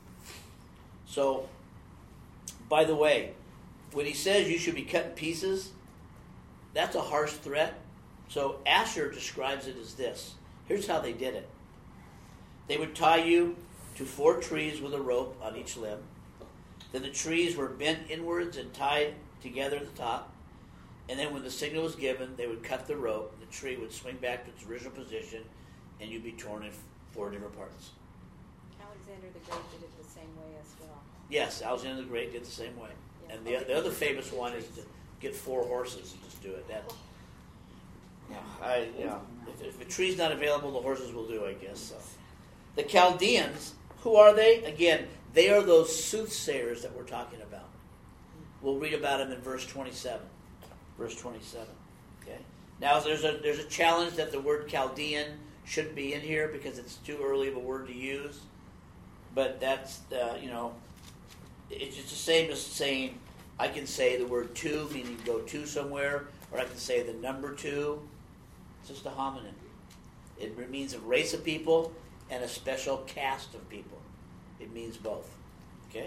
So, by the way, when he says you should be cut in pieces, that's a harsh threat. So Asher describes it as this. Here's how they did it. They would tie you to four trees with a rope on each limb. Then the trees were bent inwards and tied together at the top. And then when the signal was given, they would cut the rope. The tree would swing back to its original position, and you'd be torn in four different parts. Alexander the Great did it the same way as well. Yes, Alexander the Great did the same way. Yeah. And the, the other famous one is to get four horses and just do it. That, yeah, I, you know, if, if a tree's not available, the horses will do, I guess. So, the Chaldeans, who are they? Again, they are those soothsayers that we're talking about. We'll read about them in verse twenty-seven. Verse twenty-seven. Okay. Now, there's a there's a challenge that the word Chaldean shouldn't be in here because it's too early of a word to use. But that's uh, you know, it's just the same as saying I can say the word two, meaning go to somewhere, or I can say the number two. It's just a homonym. It means a race of people and a special caste of people. It means both. Okay?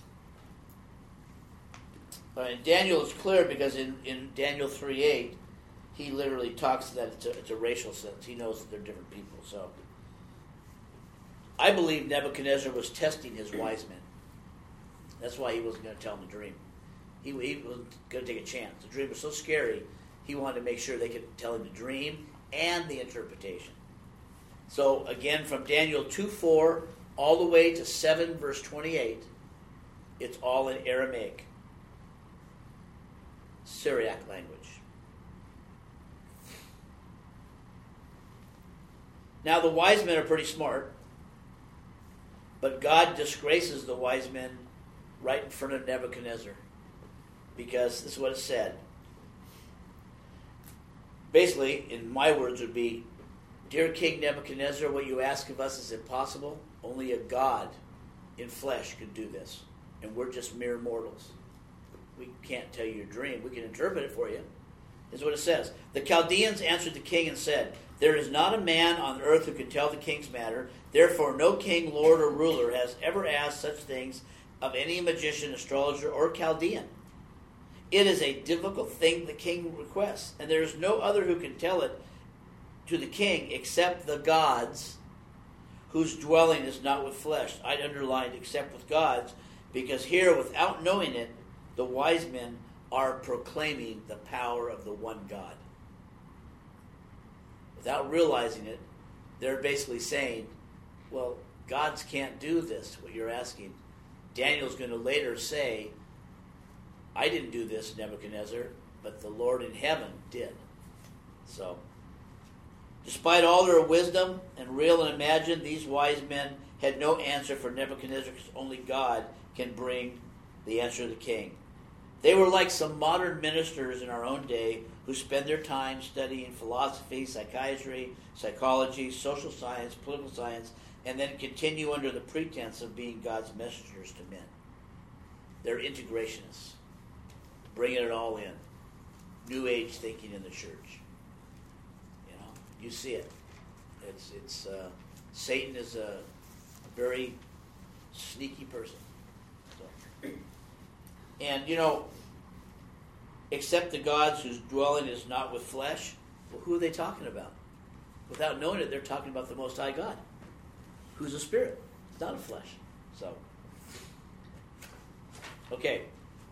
All right, Daniel is clear because in, in Daniel three eight, he literally talks that it's a, it's a racial sense. He knows that they're different people. So, I believe Nebuchadnezzar was testing his wise men. That's why he wasn't going to tell them the dream. He, he was going to take a chance. The dream was so scary, he wanted to make sure they could tell him the dream and the interpretation. So, again, from Daniel two four all the way to seven verse twenty-eight, it's all in Aramaic, Syriac language. Now, the wise men are pretty smart, but God disgraces the wise men right in front of Nebuchadnezzar, because this is what it said. Basically, in my words, would be, Dear King Nebuchadnezzar, what you ask of us is impossible. Only a God in flesh could do this, and we're just mere mortals. We can't tell you your dream. We can interpret it for you. This is what it says. The Chaldeans answered the king and said, there is not a man on earth who can tell the king's matter. Therefore, no king, lord, or ruler has ever asked such things of any magician, astrologer, or Chaldean. It is a difficult thing the king requests, and there is no other who can tell it to the king except the gods, whose dwelling is not with flesh. I'd underlined except with gods, because here, without knowing it, the wise men are proclaiming the power of the one God. Without realizing it, they're basically saying, well, gods can't do this, what you're asking. Daniel's going to later say, I didn't do this, Nebuchadnezzar, but the Lord in heaven did. So, despite all their wisdom and real and imagined, these wise men had no answer for Nebuchadnezzar, because only God can bring the answer to the king. They were like some modern ministers in our own day who spend their time studying philosophy, psychiatry, psychology, social science, political science, and then continue under the pretense of being God's messengers to men. They're integrationists, bringing it all in. New Age thinking in the church. You know, you see it. It's it's uh, Satan is a very sneaky person. So. And, you know, except the gods whose dwelling is not with flesh, well, who are they talking about? Without knowing it, they're talking about the Most High God, who's a spirit. It's not a flesh. So, okay.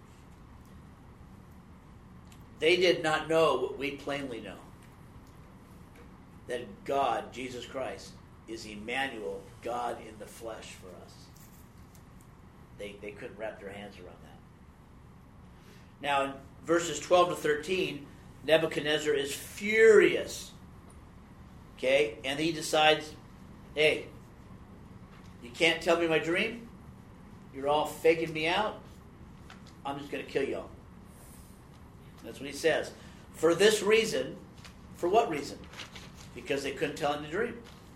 They did not know what we plainly know, that God, Jesus Christ, is Emmanuel, God in the flesh for us. They, they couldn't wrap their hands around that. Now, in verses twelve to thirteen, Nebuchadnezzar is furious. Okay? And he decides, hey, you can't tell me my dream? You're all faking me out? I'm just going to kill y'all. That's what he says. For this reason, for what reason? Because they couldn't tell him the dream.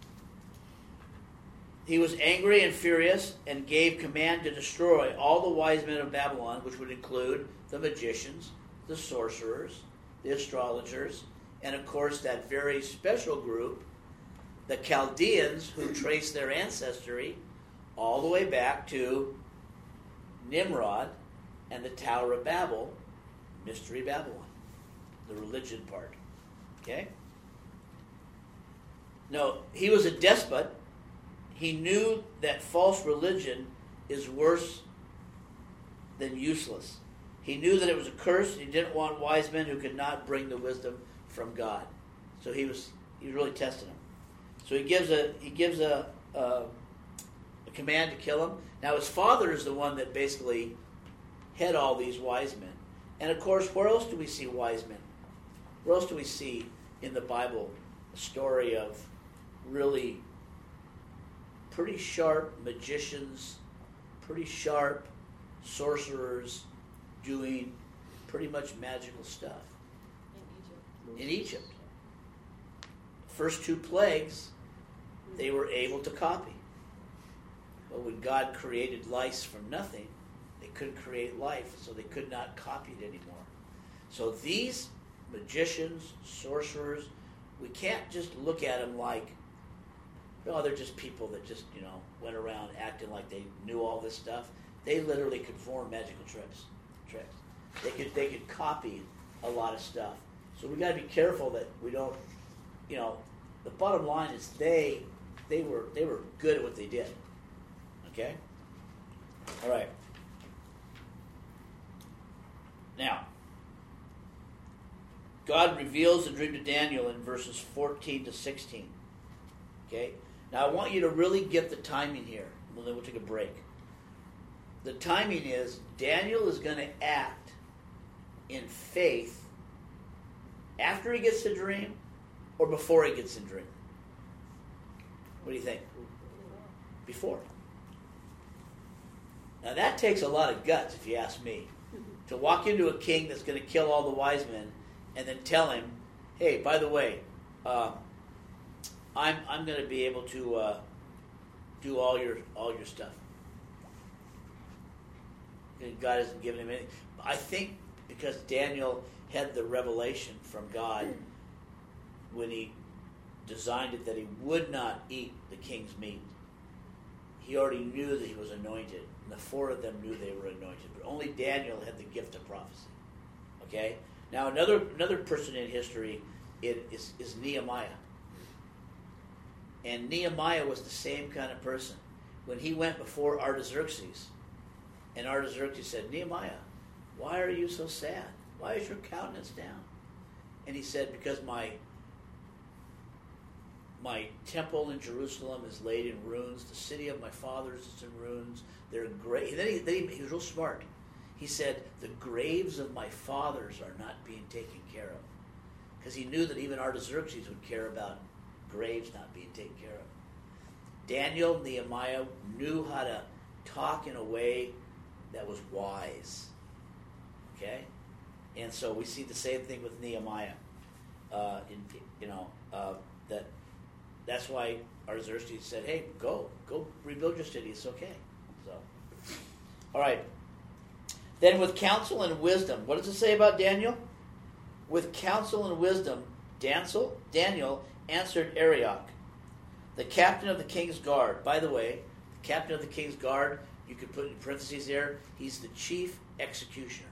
He was angry and furious and gave command to destroy all the wise men of Babylon, which would include the magicians, the sorcerers, the astrologers, and of course that very special group, the Chaldeans, who trace their ancestry all the way back to Nimrod and the Tower of Babel, Mystery Babylon, the religion part. Okay? No, he was a despot. He knew that false religion is worse than useless. He knew that it was a curse, and he didn't want wise men who could not bring the wisdom from God. So he was he was really testing them. So he gives a he gives a, a, a command to kill him. Now his father is the one that basically had all these wise men. And of course, where else do we see wise men? Where else do we see in the Bible a story of really pretty sharp magicians, pretty sharp sorcerers doing pretty much magical stuff? In Egypt. In Egypt. First two plagues, they were able to copy. But when God created lice from nothing, they couldn't create life, so they could not copy it anymore. So these magicians, sorcerers, we can't just look at them like, oh, they're just people that just, you know, went around acting like they knew all this stuff. They literally could form magical tricks. Tricks. They could they could copy a lot of stuff. So we got to be careful that we don't, you know, the bottom line is they they were they were good at what they did. Okay? All right. Now, God reveals the dream to Daniel in verses fourteen to sixteen. Okay? Now, I want you to really get the timing here. Well, then we'll take a break. The timing is Daniel is going to act in faith after he gets the dream or before he gets the dream. What do you think? Before. Now, that takes a lot of guts, if you ask me, to walk into a king that's going to kill all the wise men and then tell him, hey, by the way, uh, I'm I'm going to be able to uh, do all your all your stuff. God hasn't given him anything. I think because Daniel had the revelation from God when he designed it that he would not eat the king's meat. He already knew that he was anointed, and the four of them knew they were anointed, but only Daniel had the gift of prophecy. Okay? Now another another person in history it is, is Nehemiah. And Nehemiah was the same kind of person. When he went before Artaxerxes, and Artaxerxes said, Nehemiah, why are you so sad? Why is your countenance down? And he said, because my my temple in Jerusalem is laid in ruins. The city of my fathers is in ruins. They're great. And then, he, then he, he was real smart. He said, the graves of my fathers are not being taken care of. Because he knew that even Artaxerxes would care about graves not being taken care of. Daniel, Nehemiah knew how to talk in a way that was wise. Okay? And so we see the same thing with Nehemiah. Uh, in, you know, uh, that that's why Artaxerxes said, hey, go. Go rebuild your city. It's okay. So, all right. Then with counsel and wisdom. What does it say about Daniel? With counsel and wisdom, Daniel, Daniel answered Arioch, the captain of the king's guard. By the way, the captain of the king's guard, you could put in parentheses there, he's the chief executioner.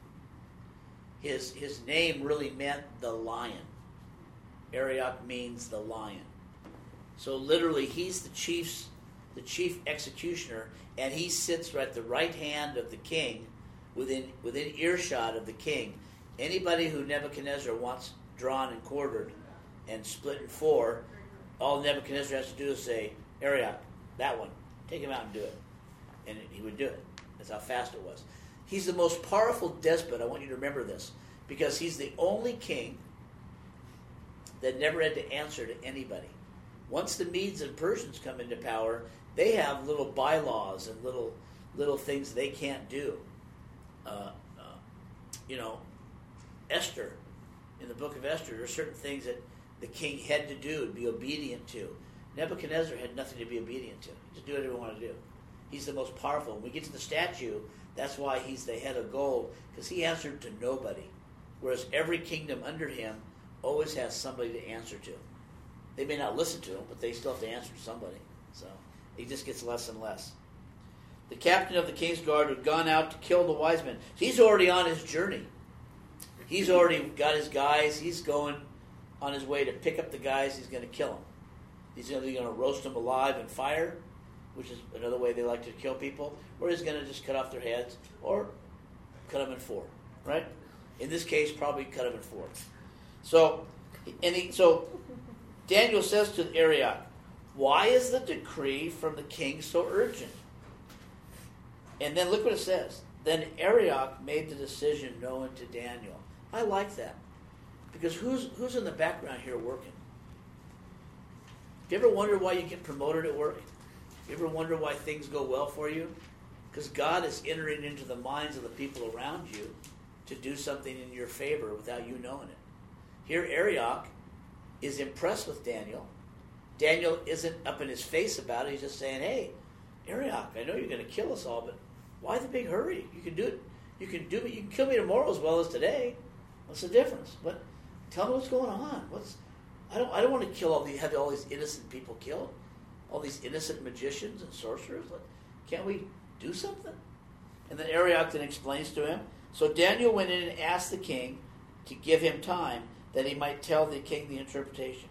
His, his name really meant the lion. Arioch means the lion. So literally, he's the chief's, the chief executioner, and he sits right at the right hand of the king, within within earshot of the king. Anybody who Nebuchadnezzar wants drawn and quartered and split in four, all Nebuchadnezzar has to do is say, Arioch, that one, take him out and do it. And he would do it. That's how fast it was. He's the most powerful despot. I want you to remember this, because he's the only king that never had to answer to anybody. Once the Medes and Persians come into power, they have little bylaws and little little things they can't do. Uh, uh, you know, Esther, in the book of Esther, there are certain things that the king had to do and be obedient to. Nebuchadnezzar had nothing to be obedient to. He just do whatever he wanted to do. He's the most powerful. When we get to the statue, that's why he's the head of gold, because he answered to nobody. Whereas every kingdom under him always has somebody to answer to. They may not listen to him, but they still have to answer to somebody. So he just gets less and less. The captain of the king's guard had gone out to kill the wise men. He's already on his journey. He's already got his guys. He's going on his way to pick up the guys he's going to kill them. He's either going to roast them alive in fire, which is another way they like to kill people, or he's going to just cut off their heads, or cut them in four, right? In this case, probably cut them in four. So, and he, so Daniel says to Arioch, why is the decree from the king so urgent? And then look what it says. Then Arioch made the decision known to Daniel. I like that. Because who's who's in the background here working? Do you ever wonder why you get promoted at work? You ever wonder why things go well for you? Because God is entering into the minds of the people around you to do something in your favor without you knowing it. Here Arioch is impressed with Daniel. Daniel isn't up in his face about it. He's just saying, hey, Arioch, I know you're going to kill us all, but why the big hurry? You can do it. You can do it. You can kill me tomorrow as well as today. What's the difference? But tell me what's going on. What's I don't. I don't want to kill all these. Have all these innocent people killed. All these innocent magicians and sorcerers. Like, can't we do something? And then Arioch then explains to him. So Daniel went in and asked the king to give him time that he might tell the king the interpretation.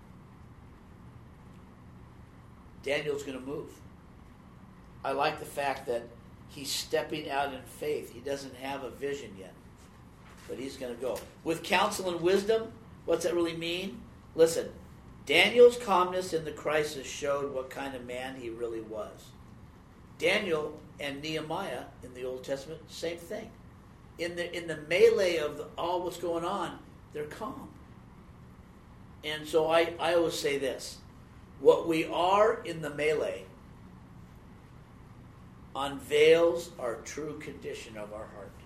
Daniel's going to move. I like the fact that he's stepping out in faith. He doesn't have a vision yet, but he's going to go. With counsel and wisdom, what's that really mean? Listen, Daniel's calmness in the crisis showed what kind of man he really was. Daniel and Nehemiah in the Old Testament, same thing. In the in the melee of the, all what's going on, they're calm. And so I, I always say this. What we are in the melee unveils our true condition of our heart.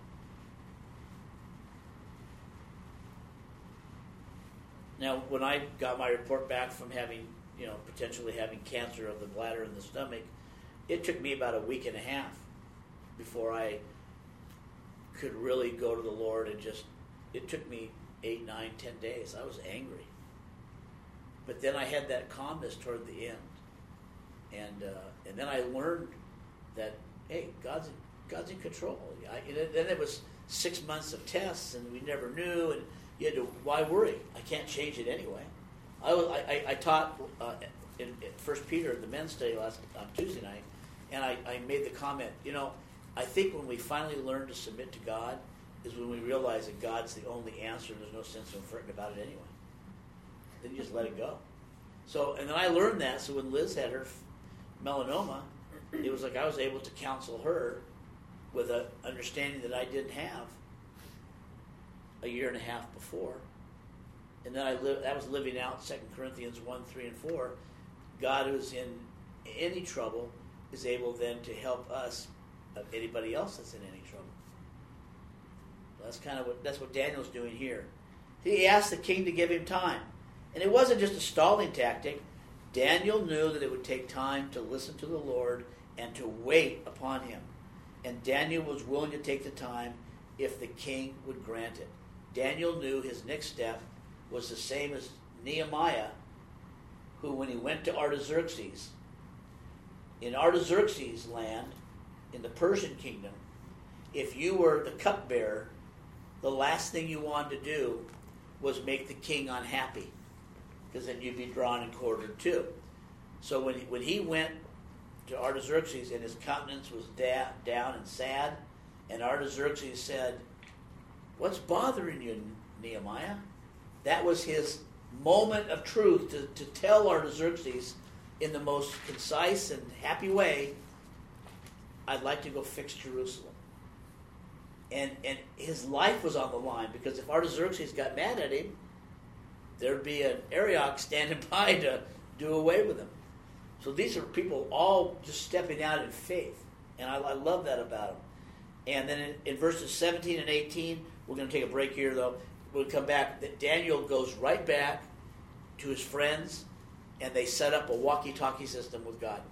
Now, when I got my report back from having, you know, potentially having cancer of the bladder and the stomach, it took me about a week and a half before I could really go to the Lord and just, it took me eight, nine, ten days. I was angry. But then I had that calmness toward the end. And uh, and then I learned that, hey, God's in, God's in control. I, and then it was six months of tests, and we never knew, and you had to, why worry? I can't change it anyway. I, was, I, I, I taught uh, in, in First Peter, the men's study last on Tuesday night, and I, I made the comment, you know, I think when we finally learn to submit to God is when we realize that God's the only answer and there's no sense in fretting about it anyway. Then you just let it go. So, and then I learned that, so when Liz had her melanoma, it was like I was able to counsel her with an understanding that I didn't have a year and a half before. And then I lived, that was living out Second Corinthians one, three, and four. God who's in any trouble is able then to help us, of anybody else that's in any trouble. That's kind of what that's what Daniel's doing here. He asked the king to give him time. And it wasn't just a stalling tactic. Daniel knew that it would take time to listen to the Lord and to wait upon him. And Daniel was willing to take the time if the king would grant it. Daniel knew his next step was the same as Nehemiah, who when he went to Artaxerxes, in Artaxerxes' land, in the Persian kingdom, if you were the cupbearer, the last thing you wanted to do was make the king unhappy, because then you'd be drawn and quartered too. So when he, when he went to Artaxerxes and his countenance was da- down and sad, and Artaxerxes said, "What's bothering you, Nehemiah?" That was his moment of truth to, to tell Artaxerxes in the most concise and happy way, "I'd like to go fix Jerusalem." And and his life was on the line, because if Artaxerxes got mad at him, there'd be an Arioch standing by to do away with him. So these are people all just stepping out in faith. And I, I love that about them. And then in, in verses seventeen and eighteen, we're going to take a break here, though. We'll come back. Daniel goes right back to his friends, and they set up a walkie-talkie system with God.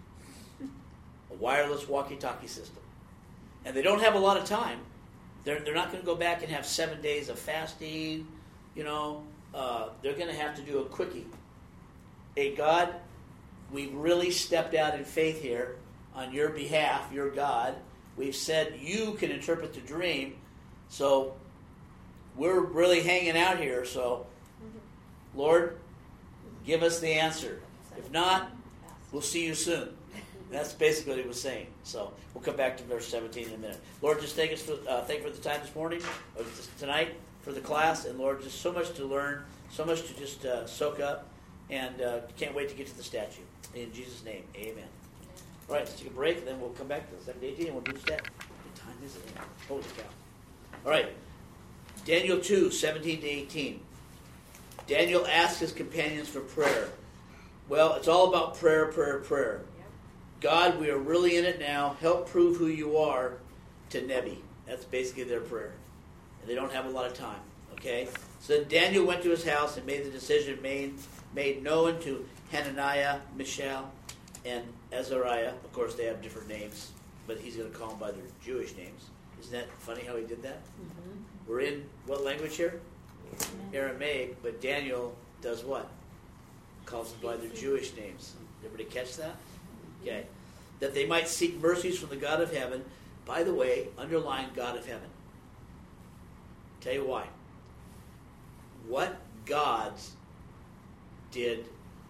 A wireless walkie-talkie system. And they don't have a lot of time. They're, they're not going to go back and have seven days of fasting. You know, uh, they're going to have to do a quickie. Hey, God, we've really stepped out in faith here on your behalf, your God. We've said you can interpret the dream, so we're really hanging out here. So, Lord, give us the answer. If not, we'll see you soon. That's basically what he was saying. So we'll come back to verse seventeen in a minute. Lord, just thank us for uh, thank you for the time this morning, or tonight, for the class, and Lord, just so much to learn, so much to just uh, soak up, and uh, can't wait to get to the statue. In Jesus' name, amen. All right, let's take a break, and then we'll come back to the seven eighteen, and we'll do the stat. What time is it? Holy cow! All right, Daniel two, seventeen to eighteen. Daniel asked his companions for prayer. Well, it's all about prayer, prayer, prayer. God, we are really in it now. Help prove who you are to Nebi. That's basically their prayer. And they don't have a lot of time. Okay? So then Daniel went to his house and made the decision made, made known to Hananiah, Mishael, and Azariah. Of course, they have different names, but he's going to call them by their Jewish names. Isn't that funny how he did that? Mm-hmm. We're in what language here? Mm-hmm. Aramaic, but Daniel does what? Calls them by their Jewish names. Everybody catch that? Okay. That they might seek mercies from the God of heaven. By the way, underline God of heaven. Tell you why. What gods did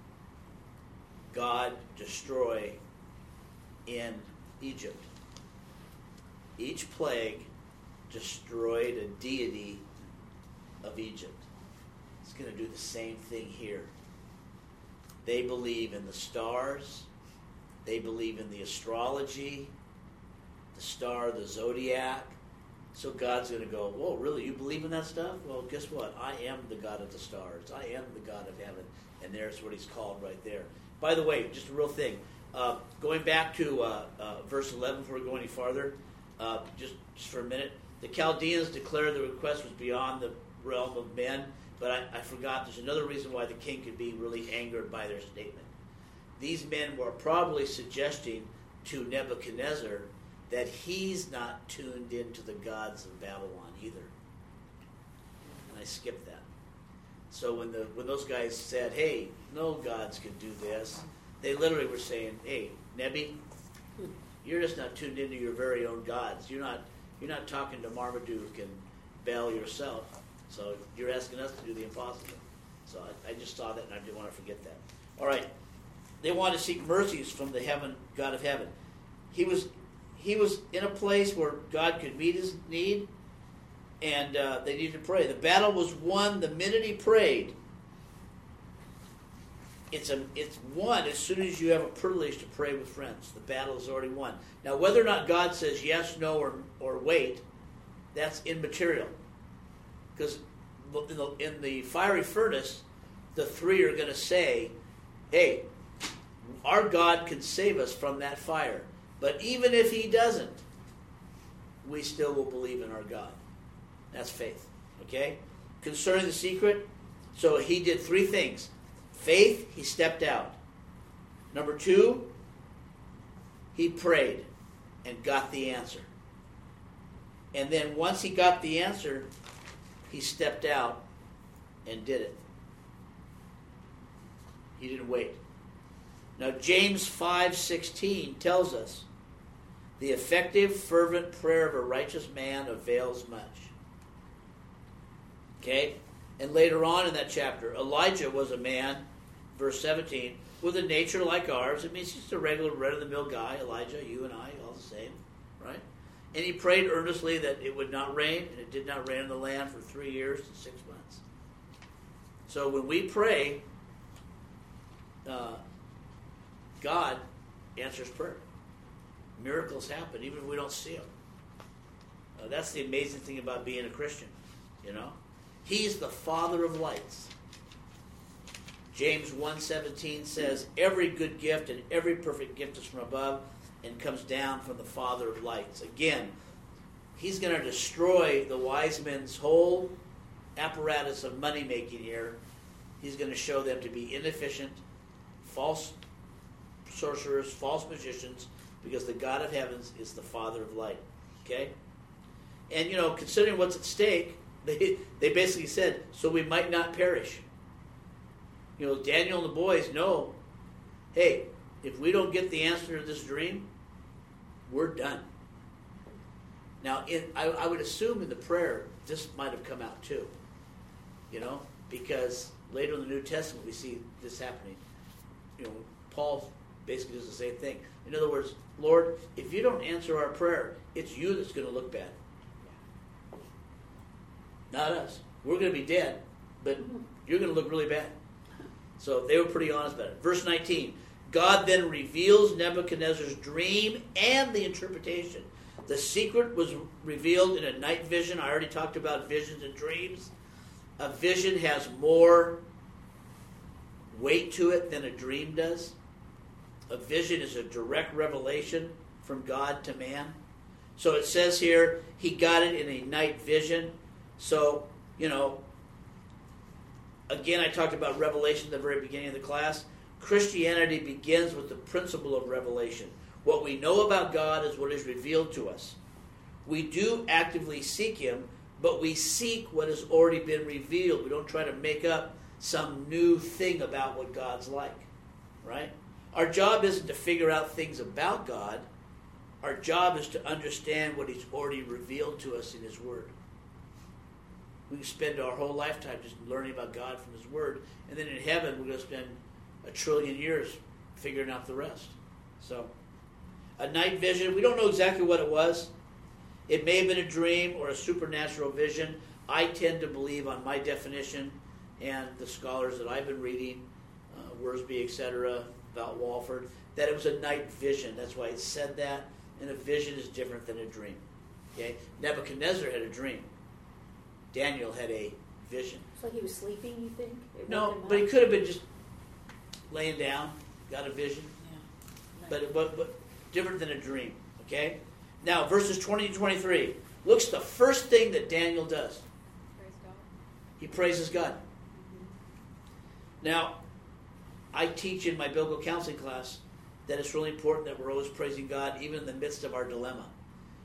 God destroy in Egypt? Each plague destroyed a deity of Egypt. It's going to do the same thing here. They believe in the stars. They believe in the astrology, the star, the zodiac. So God's going to go, whoa, really? You believe in that stuff? Well, guess what? I am the God of the stars. I am the God of heaven. And there's what he's called right there. By the way, just a real thing. Uh, going back to uh, uh, verse eleven before we go any farther, uh, just, just for a minute. The Chaldeans declared the request was beyond the realm of men. But I, I forgot there's another reason why the king could be really angered by their statement. These men were probably suggesting to Nebuchadnezzar that he's not tuned into the gods of Babylon either. And I skipped that. So when the when those guys said, hey, no gods can do this, they literally were saying, hey, Nebi, you're just not tuned into your very own gods. You're not you're not talking to Marmaduke and Baal yourself. So you're asking us to do the impossible. So I, I just saw that and I didn't want to forget that. All right. They wanted to seek mercies from the heaven, God of heaven. He was he was in a place where God could meet his need, and uh, they needed to pray. The battle was won the minute he prayed. It's a it's won as soon as you have a privilege to pray with friends. The battle is already won. Now, whether or not God says yes, no, or or wait, that's immaterial. Because in the, in the fiery furnace, the three are going to say, hey, our God can save us from that fire. But even if he doesn't, we still will believe in our God. That's faith. Okay? Concerning the secret, so he did three things. Faith, he stepped out. Number two, he prayed and got the answer. And then once he got the answer, he stepped out and did it. He didn't wait. Now, James five sixteen tells us, the effective, fervent prayer of a righteous man avails much. Okay? And later on in that chapter, Elijah was a man, verse seventeen, with a nature like ours. It means he's just a regular, run-of-the-mill guy, Elijah, you and I, all the same, right? And he prayed earnestly that it would not rain, and it did not rain on the land for three years and six months. So when we pray, uh, God answers prayer. Miracles happen, even if we don't see them. Uh, that's the amazing thing about being a Christian, you know. He's the Father of lights. James one seventeen says, every good gift and every perfect gift is from above and comes down from the Father of lights. Again, he's going to destroy the wise men's whole apparatus of money-making here. He's going to show them to be inefficient, false sorcerers, false magicians, because the God of heavens is the Father of light. Okay? And, you know, considering what's at stake, they, they basically said, so we might not perish. You know, Daniel and the boys know, hey, if we don't get the answer to this dream, we're done. Now, in, I, I would assume in the prayer, this might have come out too. You know, because later in the New Testament we see this happening. You know, Paul basically does the same thing. In other words, Lord, if you don't answer our prayer, it's you that's going to look bad. Not us. We're going to be dead, but you're going to look really bad. So they were pretty honest about it. Verse nineteen, God then reveals Nebuchadnezzar's dream and the interpretation. The secret was revealed in a night vision. I already talked about visions and dreams. A vision has more weight to it than a dream does. A vision is a direct revelation from God to man. So it says here, he got it in a night vision. So, you know, again, I talked about revelation at the very beginning of the class. Christianity begins with the principle of revelation. What we know about God is what is revealed to us. We do actively seek him, but we seek what has already been revealed. We don't try to make up some new thing about what God's like, right? Our job isn't to figure out things about God. Our job is to understand what he's already revealed to us in his word. We can spend our whole lifetime just learning about God from his word, and then in heaven we're going to spend a trillion years figuring out the rest. So, a night vision, we don't know exactly what it was. It may have been a dream or a supernatural vision. I tend to believe, on my definition, and the scholars that I've been reading, uh, Worsby, et cetera, about Walford, that it was a night vision. That's why it said that, and a vision is different than a dream. Okay? Nebuchadnezzar had a dream. Daniel had a vision. It's like he was sleeping, you think? It No, woke him but he up? could have been just laying down, got a vision. Yeah. But, but, but different than a dream. Okay? Now, verses twenty to twenty-three. Looks the first thing that Daniel does. Praise God. He praises God. Mm-hmm. Now, I teach in my biblical counseling class that it's really important that we're always praising God, even in the midst of our dilemma.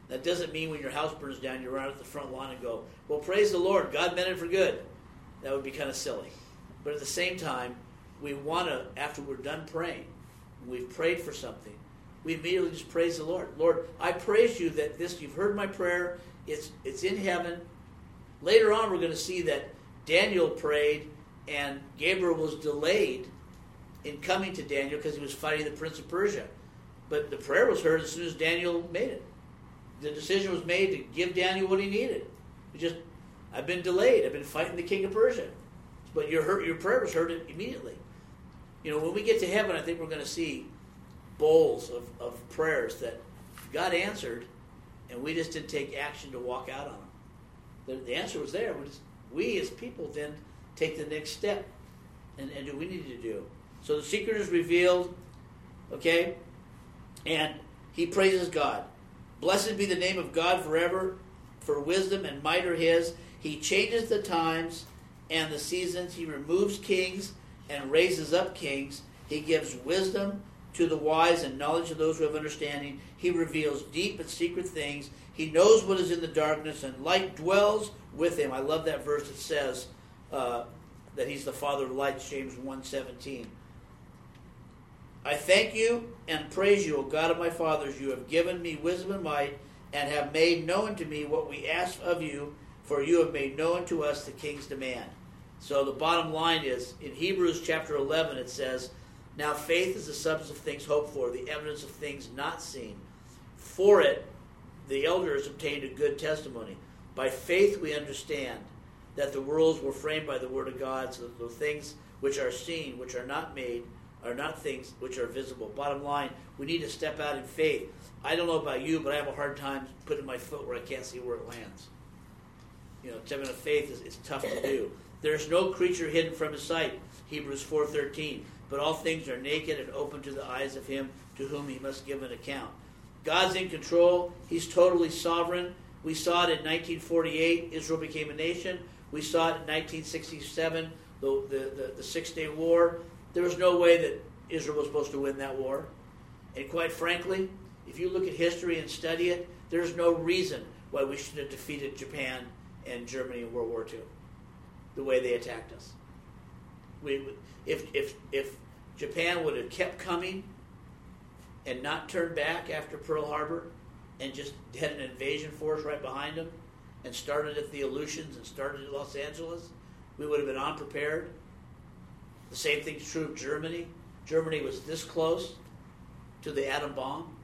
That doesn't mean when your house burns down, you run out the front lawn and go, well, praise the Lord, God meant it for good. That would be kind of silly. But at the same time, we want to, after we're done praying, we've prayed for something, we immediately just praise the Lord. Lord, I praise you that this, you've heard my prayer, it's it's in heaven. Later on, we're going to see that Daniel prayed and Gabriel was delayed in coming to Daniel because he was fighting the prince of Persia. But the prayer was heard as soon as Daniel made it. The decision was made to give Daniel what he needed. He just, I've been delayed. I've been fighting the king of Persia. But your your prayer was heard immediately. You know, when we get to heaven, I think we're going to see bowls of, of prayers that God answered, and we just didn't take action to walk out on them. The, the answer was there. We, just, we as people then take the next step and, and do what we need to do. So the secret is revealed, okay? And he praises God. Blessed be the name of God forever, for wisdom and might are his. He changes the times and the seasons. He removes kings and raises up kings. He gives wisdom to the wise and knowledge to those who have understanding. He reveals deep and secret things. He knows what is in the darkness, and light dwells with him. I love that verse that says uh, that he's the Father of lights, James one seventeen. I thank you and praise you, O God of my fathers. You have given me wisdom and might, and have made known to me what we ask of you, for you have made known to us the king's demand. So the bottom line is, in Hebrews chapter eleven, it says, now faith is the substance of things hoped for, the evidence of things not seen. For it, the elders obtained a good testimony. By faith we understand that the worlds were framed by the word of God, so that the things which are seen, which are not made, are not things which are visible. Bottom line, we need to step out in faith. I don't know about you, but I have a hard time putting my foot where I can't see where it lands. You know, stepping in faith is, is tough to do. There is no creature hidden from his sight, Hebrews four thirteen. But all things are naked and open to the eyes of him to whom he must give an account. God's in control. He's totally sovereign. We saw it in nineteen forty-eight. Israel became a nation. We saw it in nineteen sixty-seven, the, the, the, the Six-Day War. There was no way that Israel was supposed to win that war. And quite frankly, if you look at history and study it, there's no reason why we should have defeated Japan and Germany in World War Two, the way they attacked us. We, if, if, if Japan would have kept coming and not turned back after Pearl Harbor and just had an invasion force right behind them and started at the Aleutians and started at Los Angeles, we would have been unprepared. The same thing's true of Germany. Germany was this close to the atom bomb.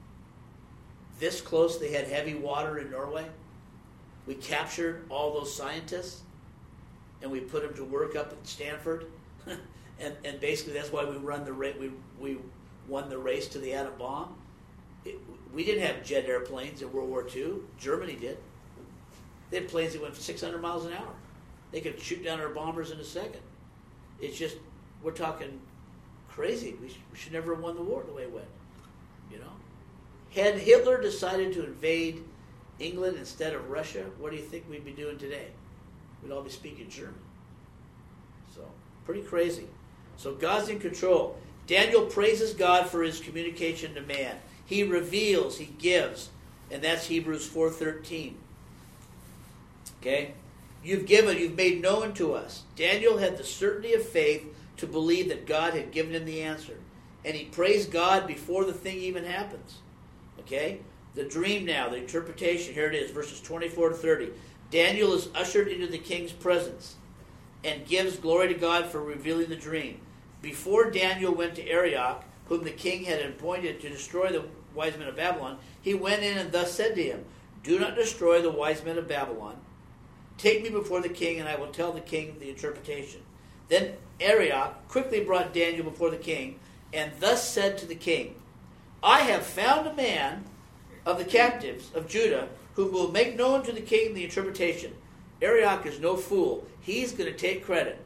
This close, they had heavy water in Norway. We captured all those scientists and we put them to work up at Stanford. and, and basically that's why we run the ra- we we won the race to the atom bomb. It, we didn't have jet airplanes in World War Two. Germany did. They had planes that went six hundred miles an hour. They could shoot down our bombers in a second. It's just, we're talking crazy. We, sh- we should never have won the war the way it went. You know, had Hitler decided to invade England instead of Russia, what do you think we'd be doing today? We'd all be speaking German. So, pretty crazy. So God's in control. Daniel praises God for his communication to man. He reveals, he gives. And that's Hebrews four thirteen. Okay? You've given, you've made known to us. Daniel had the certainty of faith to believe that God had given him the answer. And he praised God before the thing even happens. Okay? The dream now, the interpretation, here it is, verses twenty-four to thirty. Daniel is ushered into the king's presence and gives glory to God for revealing the dream. Before Daniel went to Arioch, whom the king had appointed to destroy the wise men of Babylon, he went in and thus said to him, do not destroy the wise men of Babylon. Take me before the king, and I will tell the king the interpretation. Then Arioch quickly brought Daniel before the king, and thus said to the king, I have found a man of the captives of Judah who will make known to the king the interpretation. Arioch is no fool. He's going to take credit.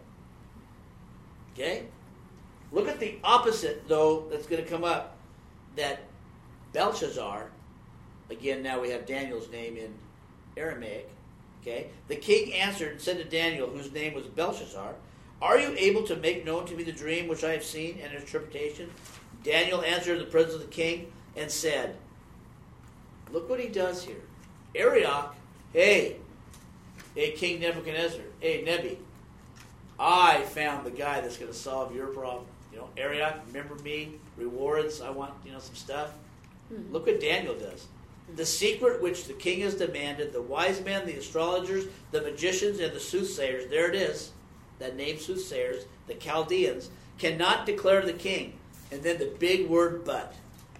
Okay? Look at the opposite, though, that's going to come up. That Belshazzar, again, now we have Daniel's name in Aramaic. Okay? The king answered and said to Daniel, whose name was Belshazzar, are you able to make known to me the dream which I have seen and its interpretation? Daniel answered in the presence of the king and said, look what he does here. Arioch, hey, hey, King Nebuchadnezzar, hey, Nebi, I found the guy that's going to solve your problem. You know, Arioch, remember me, rewards, I want, you know, some stuff. Mm-hmm. Look what Daniel does. The secret which the king has demanded, the wise men, the astrologers, the magicians, and the soothsayers, there it is, that name soothsayers, the Chaldeans, cannot declare to the king. And then the big word but.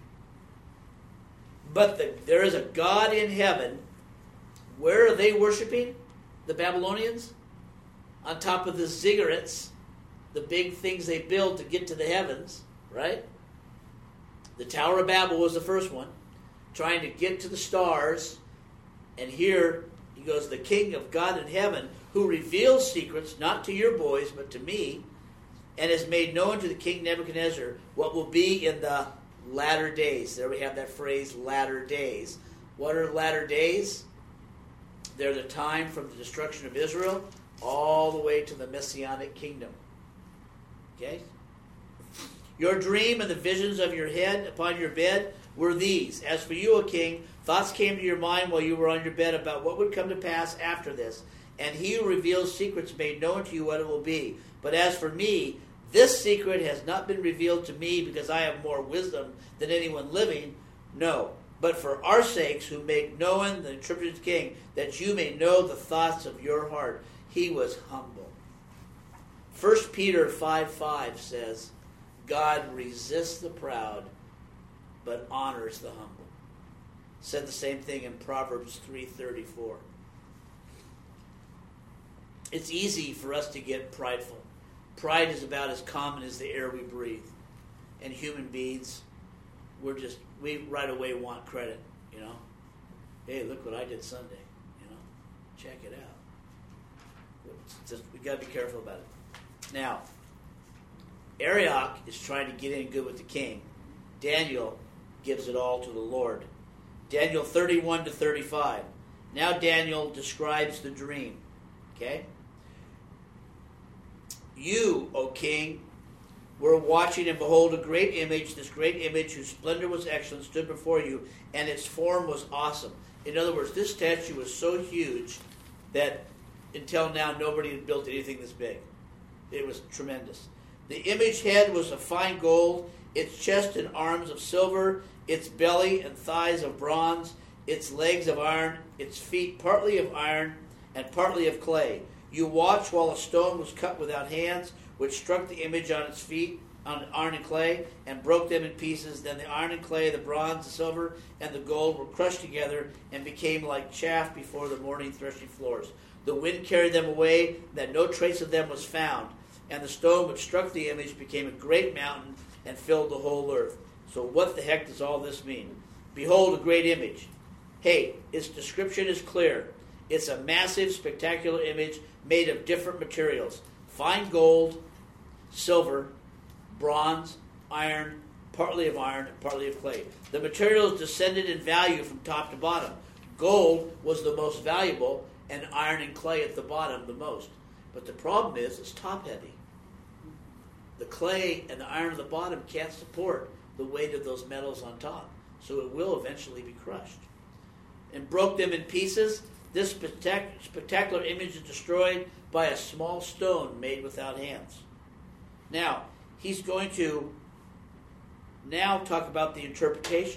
But the, there is a God in heaven. Where are they worshiping? The Babylonians? On top of the ziggurats, the big things they build to get to the heavens, right? The Tower of Babel was the first one, trying to get to the stars. And here he goes, the king of God in heaven, who reveals secrets, not to your boys, but to me, and has made known to the king Nebuchadnezzar what will be in the latter days. There we have that phrase, latter days. What are latter days? They're the time from the destruction of Israel all the way to the Messianic kingdom. Okay? Your dream and the visions of your head upon your bed were these. As for you, O king, thoughts came to your mind while you were on your bed about what would come to pass after this. And he who reveals secrets made known to you what it will be. But as for me, this secret has not been revealed to me because I have more wisdom than anyone living. No, but for our sakes who make known the interpreted king, that you may know the thoughts of your heart. He was humble. First Peter five five says, God resists the proud, but honors the humble. Said the same thing in Proverbs three thirty-four. It's easy for us to get prideful. Pride is about as common as the air we breathe. And human beings, we're just, we right away want credit, you know. Hey, look what I did Sunday, you know. Check it out. It's just, we got to be careful about it. Now, Arioch is trying to get in good with the king. Daniel gives it all to the Lord. Daniel thirty-one to thirty-five. Now Daniel describes the dream. Okay? You, O king, were watching, and behold, a great image, this great image whose splendor was excellent, stood before you, and its form was awesome. In other words, this statue was so huge that until now nobody had built anything this big. It was tremendous. The image head was of fine gold, its chest and arms of silver, its belly and thighs of bronze, its legs of iron, its feet partly of iron and partly of clay. You watched while a stone was cut without hands, which struck the image on its feet, on iron and clay, and broke them in pieces. Then the iron and clay, the bronze, the silver, and the gold were crushed together and became like chaff before the morning threshing floors. The wind carried them away, that no trace of them was found. And the stone which struck the image became a great mountain and filled the whole earth. So what the heck does all this mean? Behold, a great image. Hey, its description is clear. It's a massive, spectacular image made of different materials. Fine gold, silver, bronze, iron, partly of iron, and partly of clay. The materials descended in value from top to bottom. Gold was the most valuable, and iron and clay at the bottom the most. But the problem is, it's top-heavy. The clay and the iron at the bottom can't support the weight of those metals on top, so it will eventually be crushed. And broke them in pieces. This spectac- spectacular image is destroyed by a small stone made without hands. Now, he's going to now talk about the interpretation.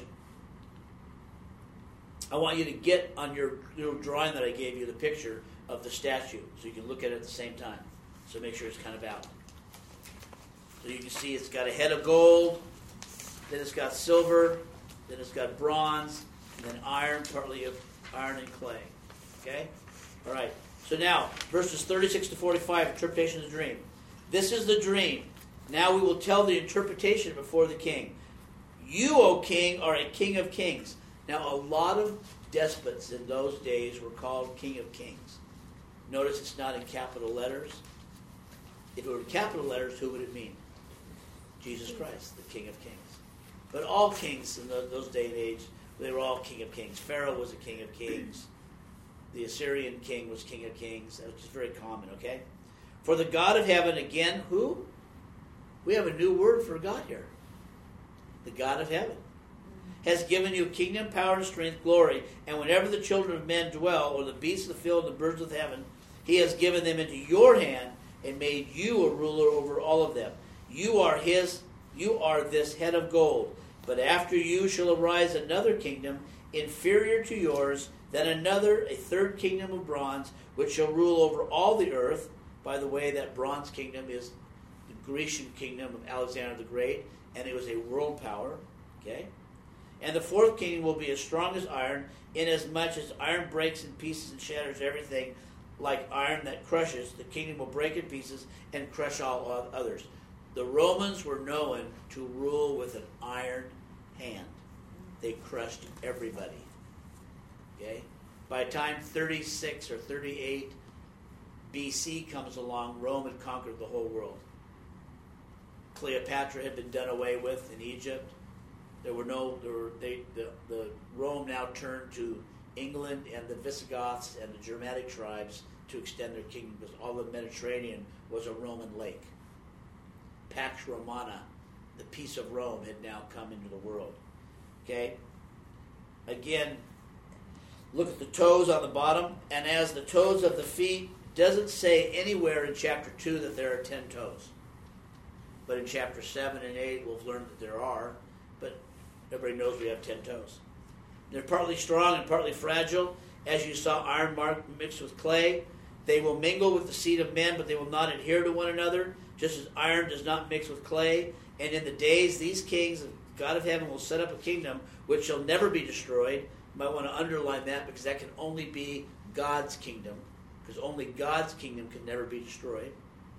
I want you to get on your little drawing that I gave you the picture of the statue, so you can look at it at the same time. So make sure it's kind of out. So you can see it's got a head of gold, then it's got silver, then it's got bronze, and then iron, partly of iron and clay. Okay? All right. So now, verses thirty-six to forty-five, interpretation of the dream. This is the dream. Now we will tell the interpretation before the king. You, O king, are a king of kings. Now, a lot of despots in those days were called king of kings. Notice it's not in capital letters. If it were capital letters, who would it mean? Jesus Christ, the King of Kings. But all kings in the, those day and age, they were all king of kings. Pharaoh was a king of kings. The Assyrian king was king of kings. That was just very common, okay? For the God of heaven, again, who? We have a new word for God here. The God of heaven. has given you kingdom, power, and strength, glory. And whenever the children of men dwell, or the beasts of the field and the birds of heaven, he has given them into your hand and made you a ruler over all of them. You are his, you are this head of gold. But after you shall arise another kingdom, inferior to yours, then another, a third kingdom of bronze, which shall rule over all the earth. By the way, that bronze kingdom is the Grecian kingdom of Alexander the Great, and it was a world power. Okay? And the fourth kingdom will be as strong as iron, inasmuch as iron breaks in pieces and shatters everything like iron that crushes. The kingdom will break in pieces and crush all others. The Romans were known to rule with an iron hand. They crushed everybody. Okay? By the time thirty-six or thirty-eight B C comes along, Rome had conquered the whole world. Cleopatra had been done away with in Egypt. There were no, there were, they, the, the Rome now turned to England and the Visigoths and the Germanic tribes to extend their kingdom, because all the Mediterranean was a Roman lake. Pax Romana, the peace of Rome, had now come into the world. Okay? Again, look at the toes on the bottom, and as the toes of the feet, doesn't say anywhere in chapter two that there are ten toes. But in chapter seven and eight, we'll learn that there are, but everybody knows we have ten toes. They're partly strong and partly fragile. As you saw iron marked mixed with clay, they will mingle with the seed of men, but they will not adhere to one another, just as iron does not mix with clay. And in the days, these kings of God of heaven will set up a kingdom which shall never be destroyed. You might want to underline that, because that can only be God's kingdom, because only God's kingdom can never be destroyed.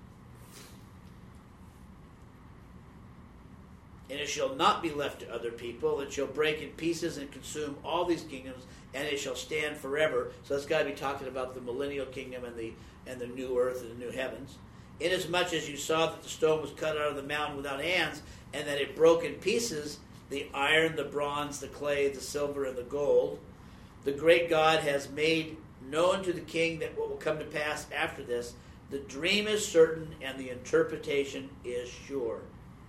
And it shall not be left to other people. It shall break in pieces and consume all these kingdoms, and it shall stand forever. So that's got to be talking about the millennial kingdom and the and the new earth and the new heavens. Inasmuch as you saw that the stone was cut out of the mountain without hands, and that it broke in pieces the iron, the bronze, the clay, the silver, and the gold, the great God has made known to the king that what will come to pass after this. The dream is certain, and the interpretation is sure.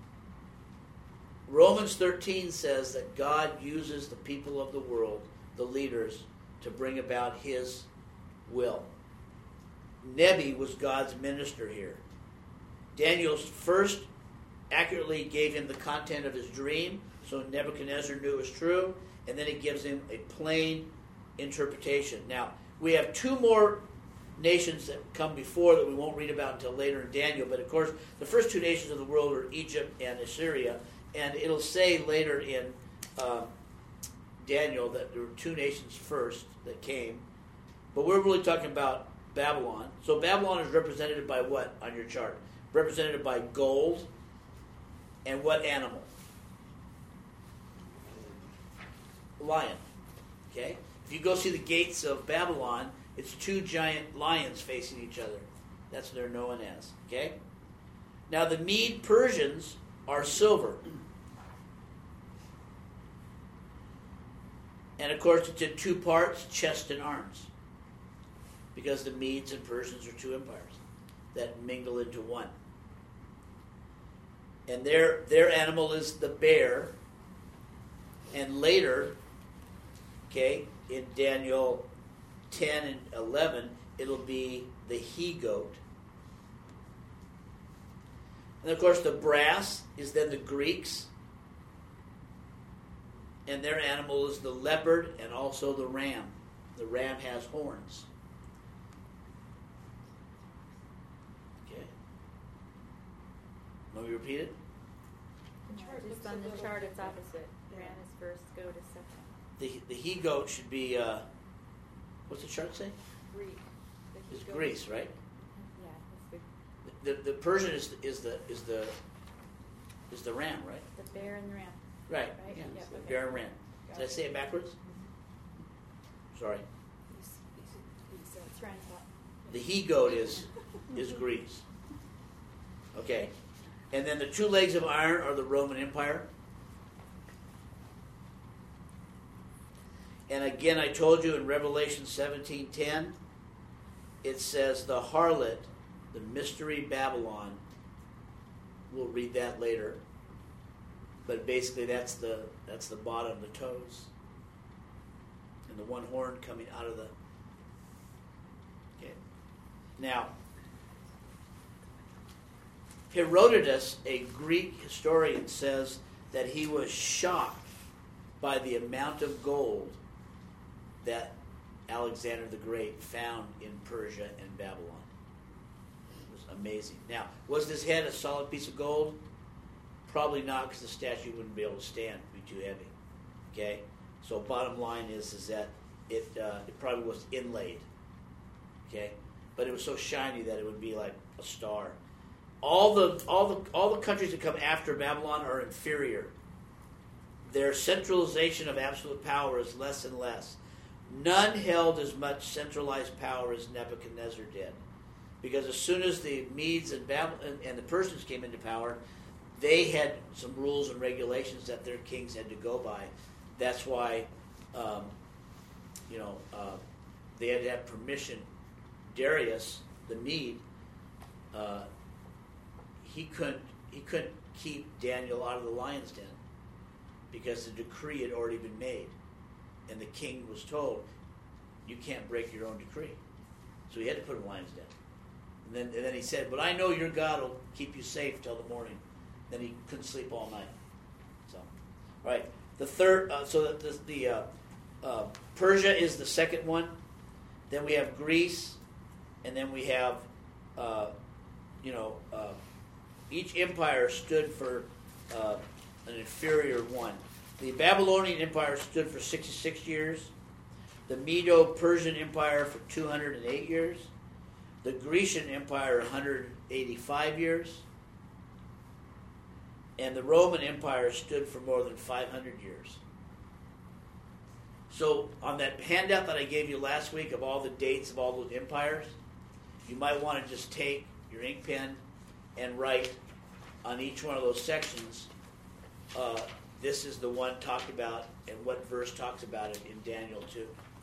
Romans thirteen says that God uses the people of the world, the leaders, to bring about his will. Nebi was God's minister here. Daniel first accurately gave him the content of his dream, so Nebuchadnezzar knew it was true, and then he gives him a plain interpretation. Now, we have two more nations that come before that we won't read about until later in Daniel, but of course, the first two nations of the world are Egypt and Assyria. And it'll say later in uh, Daniel that there were two nations first that came. But we're really talking about Babylon. So Babylon is represented by what on your chart? Represented by gold and what animal? Lion. Okay? If you go see the gates of Babylon, it's two giant lions facing each other. That's what they're known as. Okay? Now the Mede Persians are silver. And of course it's in two parts, chest and arms. Because the Medes and Persians are two empires that mingle into one. And their their animal is the bear. And later, okay, in Daniel ten and eleven, it'll be the he-goat. And of course the brass is then the Greeks. And their animal is the leopard and also the ram. The ram has horns. Okay. Want me to repeat it? The chart looks on the chart, it's opposite. Ram is first, goat is second. The the he-goat should be, uh, what's the chart say? Greek. It's Greece, right? Yeah, it's The, the the Persian is is the is the is the ram, right? the, the bear and the ram. Right. Right? Yeah. Yeah, okay. Bear and ram. Did I say it backwards? Sorry. It's round top. The he-goat is is Greece. Okay. And then the two legs of iron are the Roman Empire. And again, I told you in Revelation seventeen ten, it says the harlot, the mystery Babylon, we'll read that later, but basically that's the that's the bottom, the toes, and the one horn coming out of the. Okay. Now, Herodotus, a Greek historian, says that he was shocked by the amount of gold that Alexander the Great found in Persia and Babylon. It was amazing. Now, was this head a solid piece of gold? Probably not, because the statue wouldn't be able to stand; it would be too heavy. Okay, so bottom line is is that it uh, it probably was inlaid. Okay, but it was so shiny that it would be like a star. All the all the all the countries that come after Babylon are inferior. Their centralization of absolute power is less and less. None held as much centralized power as Nebuchadnezzar did, because as soon as the Medes and, Bab- and, and the Persians came into power, they had some rules and regulations that their kings had to go by. That's why, um, you know, uh, they had to have permission. Darius, the Mede, uh, he couldn't he couldn't keep Daniel out of the lion's den because the decree had already been made. And the king was told, you can't break your own decree. So he had to put him in lion's den. And then, and then he said, but I know your God will keep you safe till the morning. Then he couldn't sleep all night. So, all right. The third, uh, so the, the, the uh, uh, Persia is the second one. Then we have Greece. And then we have, uh, you know, uh, each empire stood for uh, an inferior one. The Babylonian Empire stood for sixty-six years. The Medo-Persian Empire for two hundred eight years. The Grecian Empire, one hundred eighty-five years. And the Roman Empire stood for more than five hundred years. So on that handout that I gave you last week of all the dates of all those empires, you might want to just take your ink pen and write on each one of those sections, uh, this is the one talked about, and what verse talks about it in Daniel two.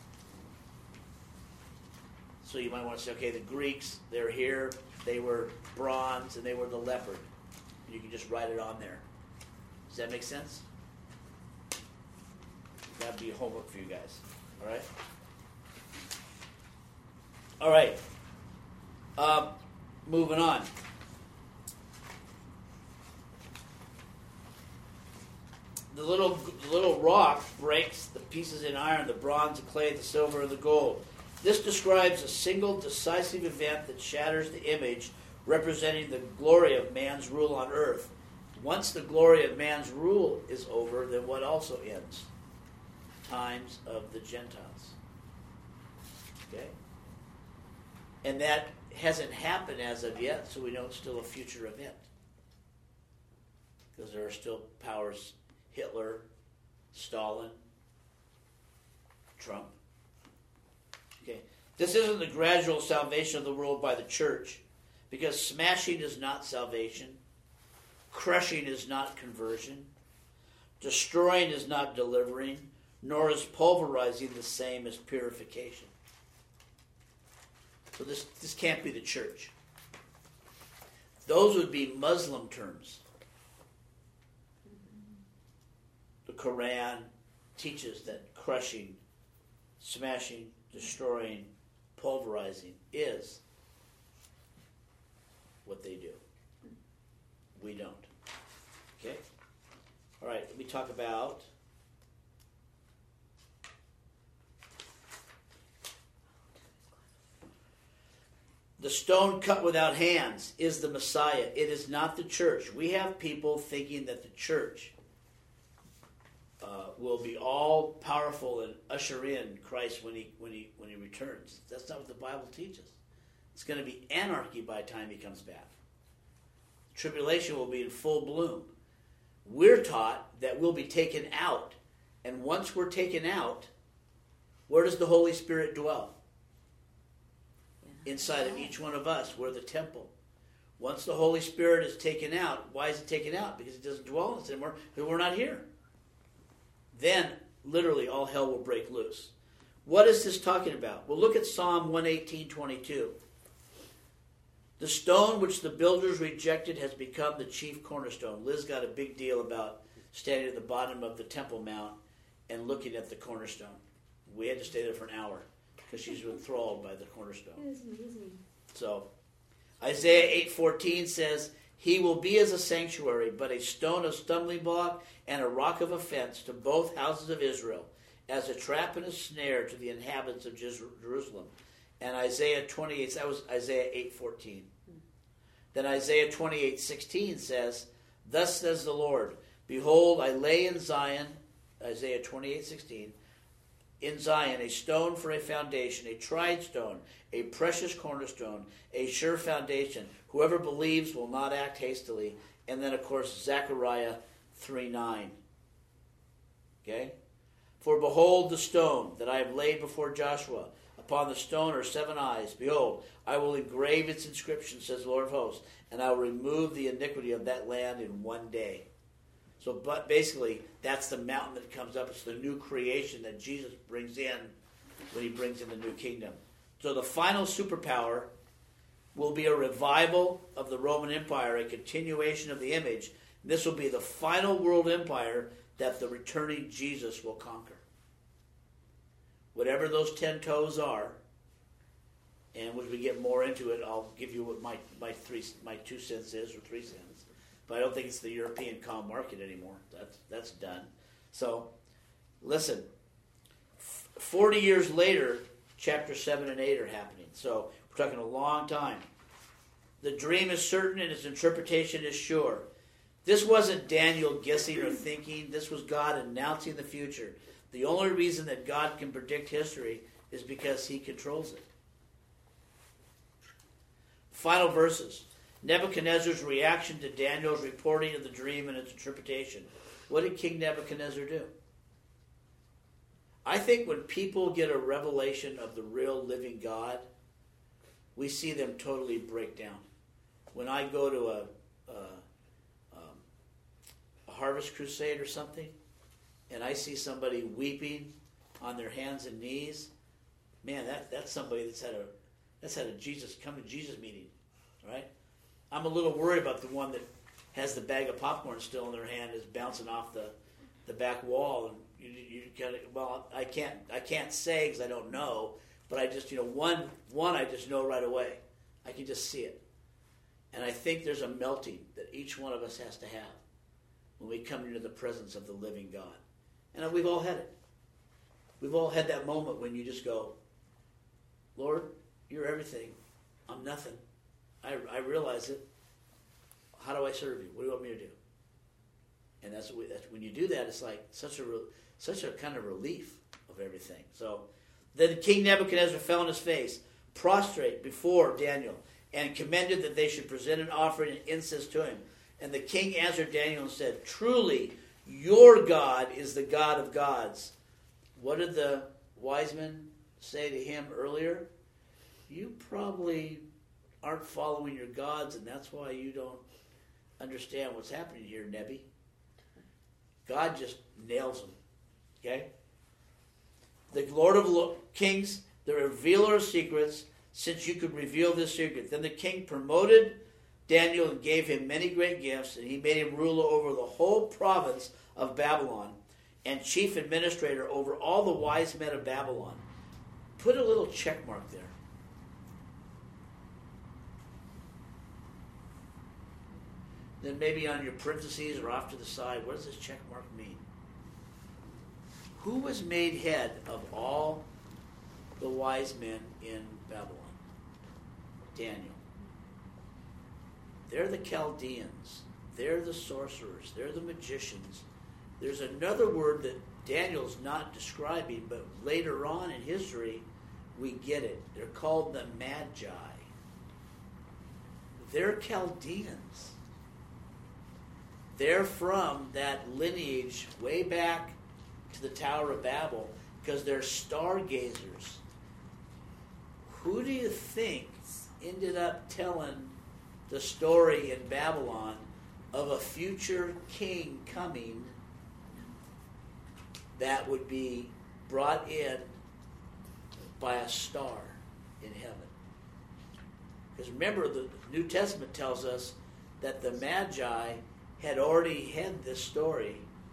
So you might want to say, okay, the Greeks, they're here, they were bronze, and they were the leopard. You can just write it on there. Does that make sense? That'd be homework for you guys. All right? All right. Um, moving on. The little the little rock breaks the pieces in iron, the bronze, the clay, the silver, and the gold. This describes a single decisive event that shatters the image representing the glory of man's rule on earth. Once the glory of man's rule is over, then what also ends? Times of the Gentiles. Okay? And that hasn't happened as of yet, so we know it's still a future event. Because there are still powers, Hitler, Stalin, Trump. Okay. This isn't the gradual salvation of the world by the church, because smashing is not salvation, crushing is not conversion, destroying is not delivering, nor is pulverizing the same as purification. So this, this can't be the church. Those would be Muslim terms. The Quran teaches that crushing, smashing, destroying, pulverizing is what they do. We don't. Okay? All right, let me talk about the stone cut without hands is the Messiah. It is not the church. We have people thinking that the church uh, will be all powerful and usher in Christ when he when he when he returns. That's not what the Bible teaches. It's going to be anarchy by the time he comes back. Tribulation will be in full bloom. We're taught that we'll be taken out, and once we're taken out, where does the Holy Spirit dwell? Inside of each one of us. We're the temple. Once the Holy Spirit is taken out, why is it taken out? Because it doesn't dwell in us anymore, because we're not here. Then, literally, all hell will break loose. What is this talking about? Well, look at Psalm one eighteen twenty-two. The stone which the builders rejected has become the chief cornerstone. Liz got a big deal about standing at the bottom of the Temple Mount and looking at the cornerstone. We had to stay there for an hour because she's enthralled by the cornerstone. It is amazing. So, Isaiah eight fourteen says, "He will be as a sanctuary, but a stone of stumbling block and a rock of offense to both houses of Israel, as a trap and a snare to the inhabitants of Jerusalem." And Isaiah twenty-eight, that was Isaiah eight fourteen. Then Isaiah twenty-eight sixteen says, "Thus says the Lord, behold, I lay in Zion," Isaiah twenty-eight sixteen, "in Zion a stone for a foundation, a tried stone, a precious cornerstone, a sure foundation. Whoever believes will not act hastily." And then, of course, Zechariah three nine. Okay? "For behold the stone that I have laid before Joshua. Upon the stone are seven eyes. Behold, I will engrave its inscription, says the Lord of hosts, and I will remove the iniquity of that land in one day." So, but basically, that's the mountain that comes up. It's the new creation that Jesus brings in when he brings in the new kingdom. So the final superpower will be a revival of the Roman Empire, a continuation of the image. This will be the final world empire that the returning Jesus will conquer. Whatever those ten toes are, and as we get more into it, I'll give you what my, my three my two cents is, or three cents. But I don't think it's the European common market anymore. That's that's done. So, listen. Forty years later, chapter seven and eight are happening. So we're talking a long time. The dream is certain and its interpretation is sure. This wasn't Daniel guessing or thinking. This was God announcing the future. The only reason that God can predict history is because he controls it. Final verses. Nebuchadnezzar's reaction to Daniel's reporting of the dream and its interpretation. What did King Nebuchadnezzar do? I think when people get a revelation of the real living God, we see them totally break down. When I go to a, a, um, a harvest crusade or something, and I see somebody weeping on their hands and knees, man, that, that's somebody that's had a that's had a Jesus come to Jesus meeting, right? I'm a little worried about the one that has the bag of popcorn still in their hand, is bouncing off the, the back wall, and you, you got to, well, I can't I can't say because I don't know, but I just, you know, one one I just know right away. I can just see it, and I think there's a melting that each one of us has to have when we come into the presence of the living God. And we've all had it. We've all had that moment when you just go, "Lord, you're everything. I'm nothing. I, I realize it. How do I serve you? What do you want me to do?" And that's, what we, that's when you do that, it's like such a such a kind of relief of everything. So then King Nebuchadnezzar fell on his face, prostrate before Daniel, and commanded that they should present an offering and incense to him. And the king answered Daniel and said, "Truly, your God is the God of gods." What did the wise men say to him earlier? "You probably aren't following your gods, and that's why you don't understand what's happening here, Nebi." God just nails them. Okay? The Lord of Kings, the revealer of secrets, since you could reveal this secret. Then the king promoted Daniel and gave him many great gifts, and he made him ruler over the whole province of Babylon and chief administrator over all the wise men of Babylon. Put a little check mark there. Then maybe on your parentheses or off to the side, what does this check mark mean? Who was made head of all the wise men in Babylon? Daniel. They're the Chaldeans. They're the sorcerers. They're the magicians. There's another word that Daniel's not describing, but later on in history, we get it. They're called the Magi. They're Chaldeans. They're from that lineage way back to the Tower of Babel because they're stargazers. Who do you think ended up telling the story in Babylon of a future king coming that would be brought in by a star in heaven? Because remember, the New Testament tells us that the Magi had already had this story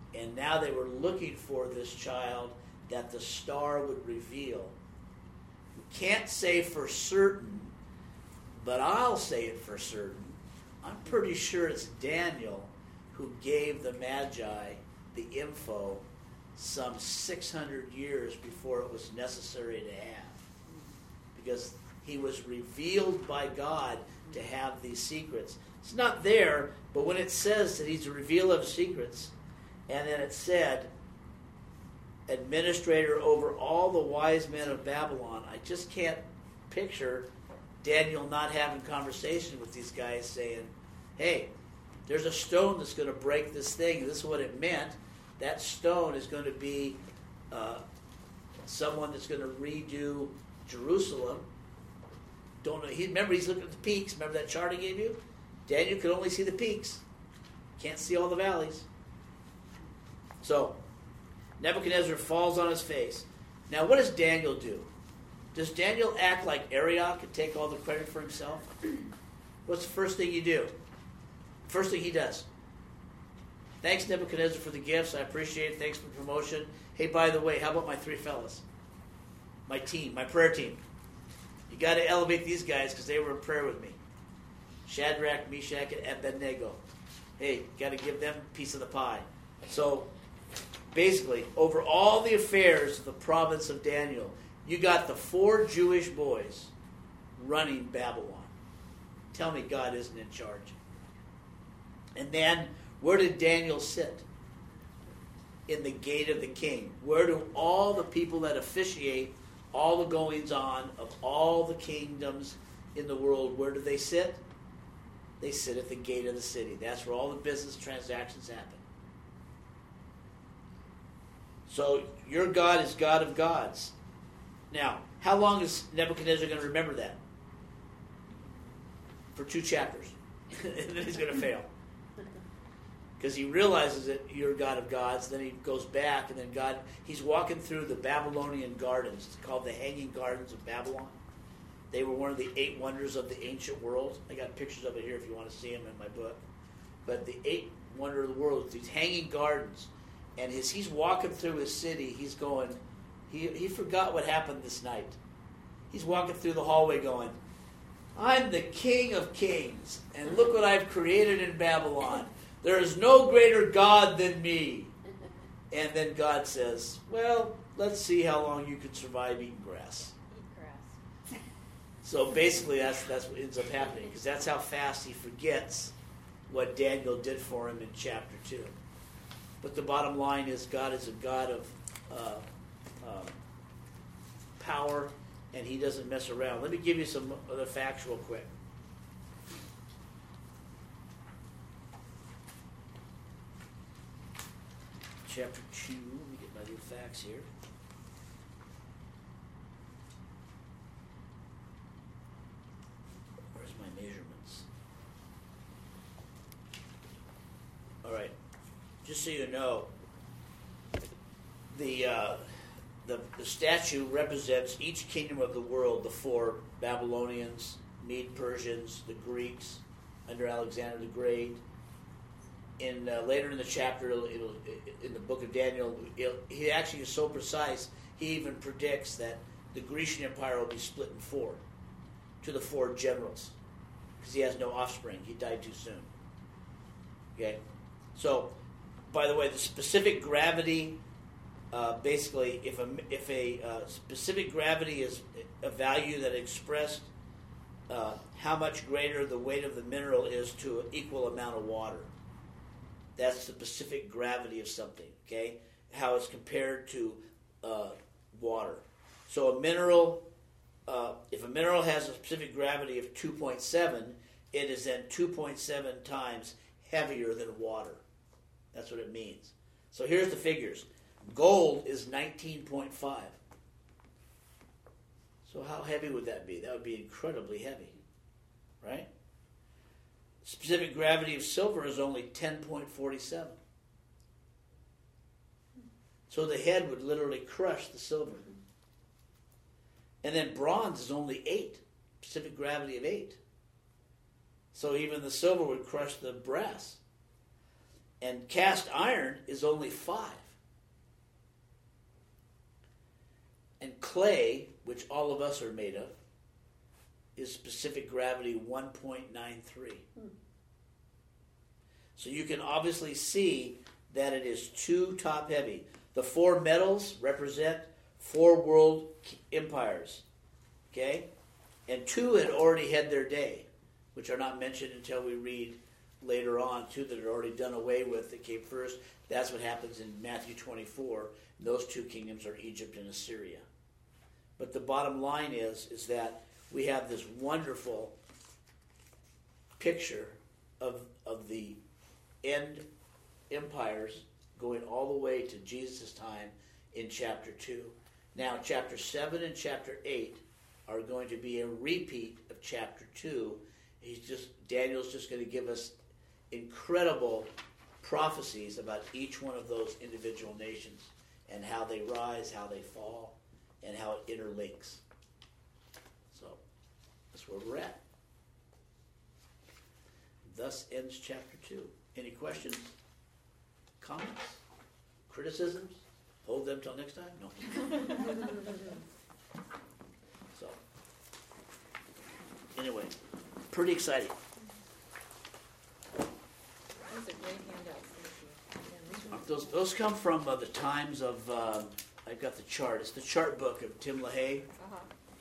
And now they were looking for this child that the star would reveal. We can't say for certain, but I'll say it for certain. I'm pretty sure it's Daniel who gave the Magi the info some six hundred years before it was necessary to have. Because he was revealed by God to have these secrets. It's not there, but when it says that he's a revealer of secrets, and then it said, administrator over all the wise men of Babylon, I just can't picture Daniel not having conversation with these guys saying, hey, there's a stone that's going to break this thing. This is what it meant. That stone is going to be uh, someone that's going to redo Jerusalem. Don't know. He, remember, he's looking at the peaks. Remember that chart I gave you? Daniel could only see the peaks. Can't see all the valleys. So, Nebuchadnezzar falls on his face. Now, what does Daniel do? Does Daniel act like Arioch and take all the credit for himself? What's the first thing you do? First thing he does. Thanks, Nebuchadnezzar, for the gifts. I appreciate it. Thanks for the promotion. Hey, by the way, how about my three fellas? My team, my prayer team. You got to elevate these guys because they were in prayer with me. Shadrach, Meshach, and Abednego. Hey, got to give them a piece of the pie. So, basically, over all the affairs of the province of Daniel, you got the four Jewish boys running Babylon. Tell me God isn't in charge. And then, where did Daniel sit? In the gate of the king. Where do all the people that officiate all the goings on of all the kingdoms in the world, where do they sit? They sit at the gate of the city. That's where all the business transactions happen. So your God is God of gods. Now, how long is Nebuchadnezzar going to remember that? For two chapters. And then he's going to fail. Because he realizes that you're God of gods, then he goes back, and then God, he's walking through the Babylonian gardens. It's called the Hanging Gardens of Babylon. They were one of the eight wonders of the ancient world. I got pictures of it here if you want to see them in my book. But the eight wonder of the world, these hanging gardens. And as he's walking through his city, he's going, he, he forgot what happened this night. He's walking through the hallway going, I'm the King of Kings, and look what I've created in Babylon. There is no greater God than me. And then God says, well, let's see how long you can survive eating grass. Eat grass. So basically that's that's what ends up happening, because that's how fast he forgets what Daniel did for him in chapter two. But the bottom line is God is a God of uh, uh, power, and he doesn't mess around. Let me give you some other facts real quick. Chapter two, let me get my new facts here. Where's my measurements? All right, just so you know, the, uh, the the statue represents each kingdom of the world: the four Babylonians, Mede Persians, the Greeks under Alexander the Great. In uh, later in the chapter, it'll, it'll, in the book of Daniel, he actually is so precise. He even predicts that the Grecian Empire will be split in four, to the four generals, because he has no offspring. He died too soon. Okay, so by the way, the specific gravity, uh, basically, if a if a uh, specific gravity is a value that expressed uh, how much greater the weight of the mineral is to an equal amount of water. That's the specific gravity of something, okay? How it's compared to uh, water. So a mineral, uh, if a mineral has a specific gravity of two point seven, it is then two point seven times heavier than water. That's what it means. So here's the figures. Gold is nineteen point five. So how heavy would that be? That would be incredibly heavy, right? Specific gravity of silver is only ten point four seven. So the head would literally crush the silver. And then bronze is only eight. Specific gravity of eight. So even the silver would crush the brass. And cast iron is only five. And clay, which all of us are made of, is specific gravity one point nine three. Hmm. So you can obviously see that it is too top heavy. The four metals represent four world empires. Okay? And two had already had their day, which are not mentioned until we read later on. Two that are already done away with that came first. That's what happens in Matthew twenty-four. Those two kingdoms are Egypt and Assyria. But the bottom line is, is that we have this wonderful picture of, of the end empires going all the way to Jesus' time in chapter two. Now, chapter seven and chapter eight are going to be a repeat of chapter two. He's just Daniel's just going to give us incredible prophecies about each one of those individual nations and how they rise, how they fall, and how it interlinks. So, that's where we're at. Thus ends chapter two. Any questions? Comments? Criticisms? Hold them till next time? No. So, anyway, pretty exciting. Those are great handouts. Thank you. Those, those come from uh, the Times of, uh, I've got the chart. It's the chart book of Tim LaHaye. Uh-huh.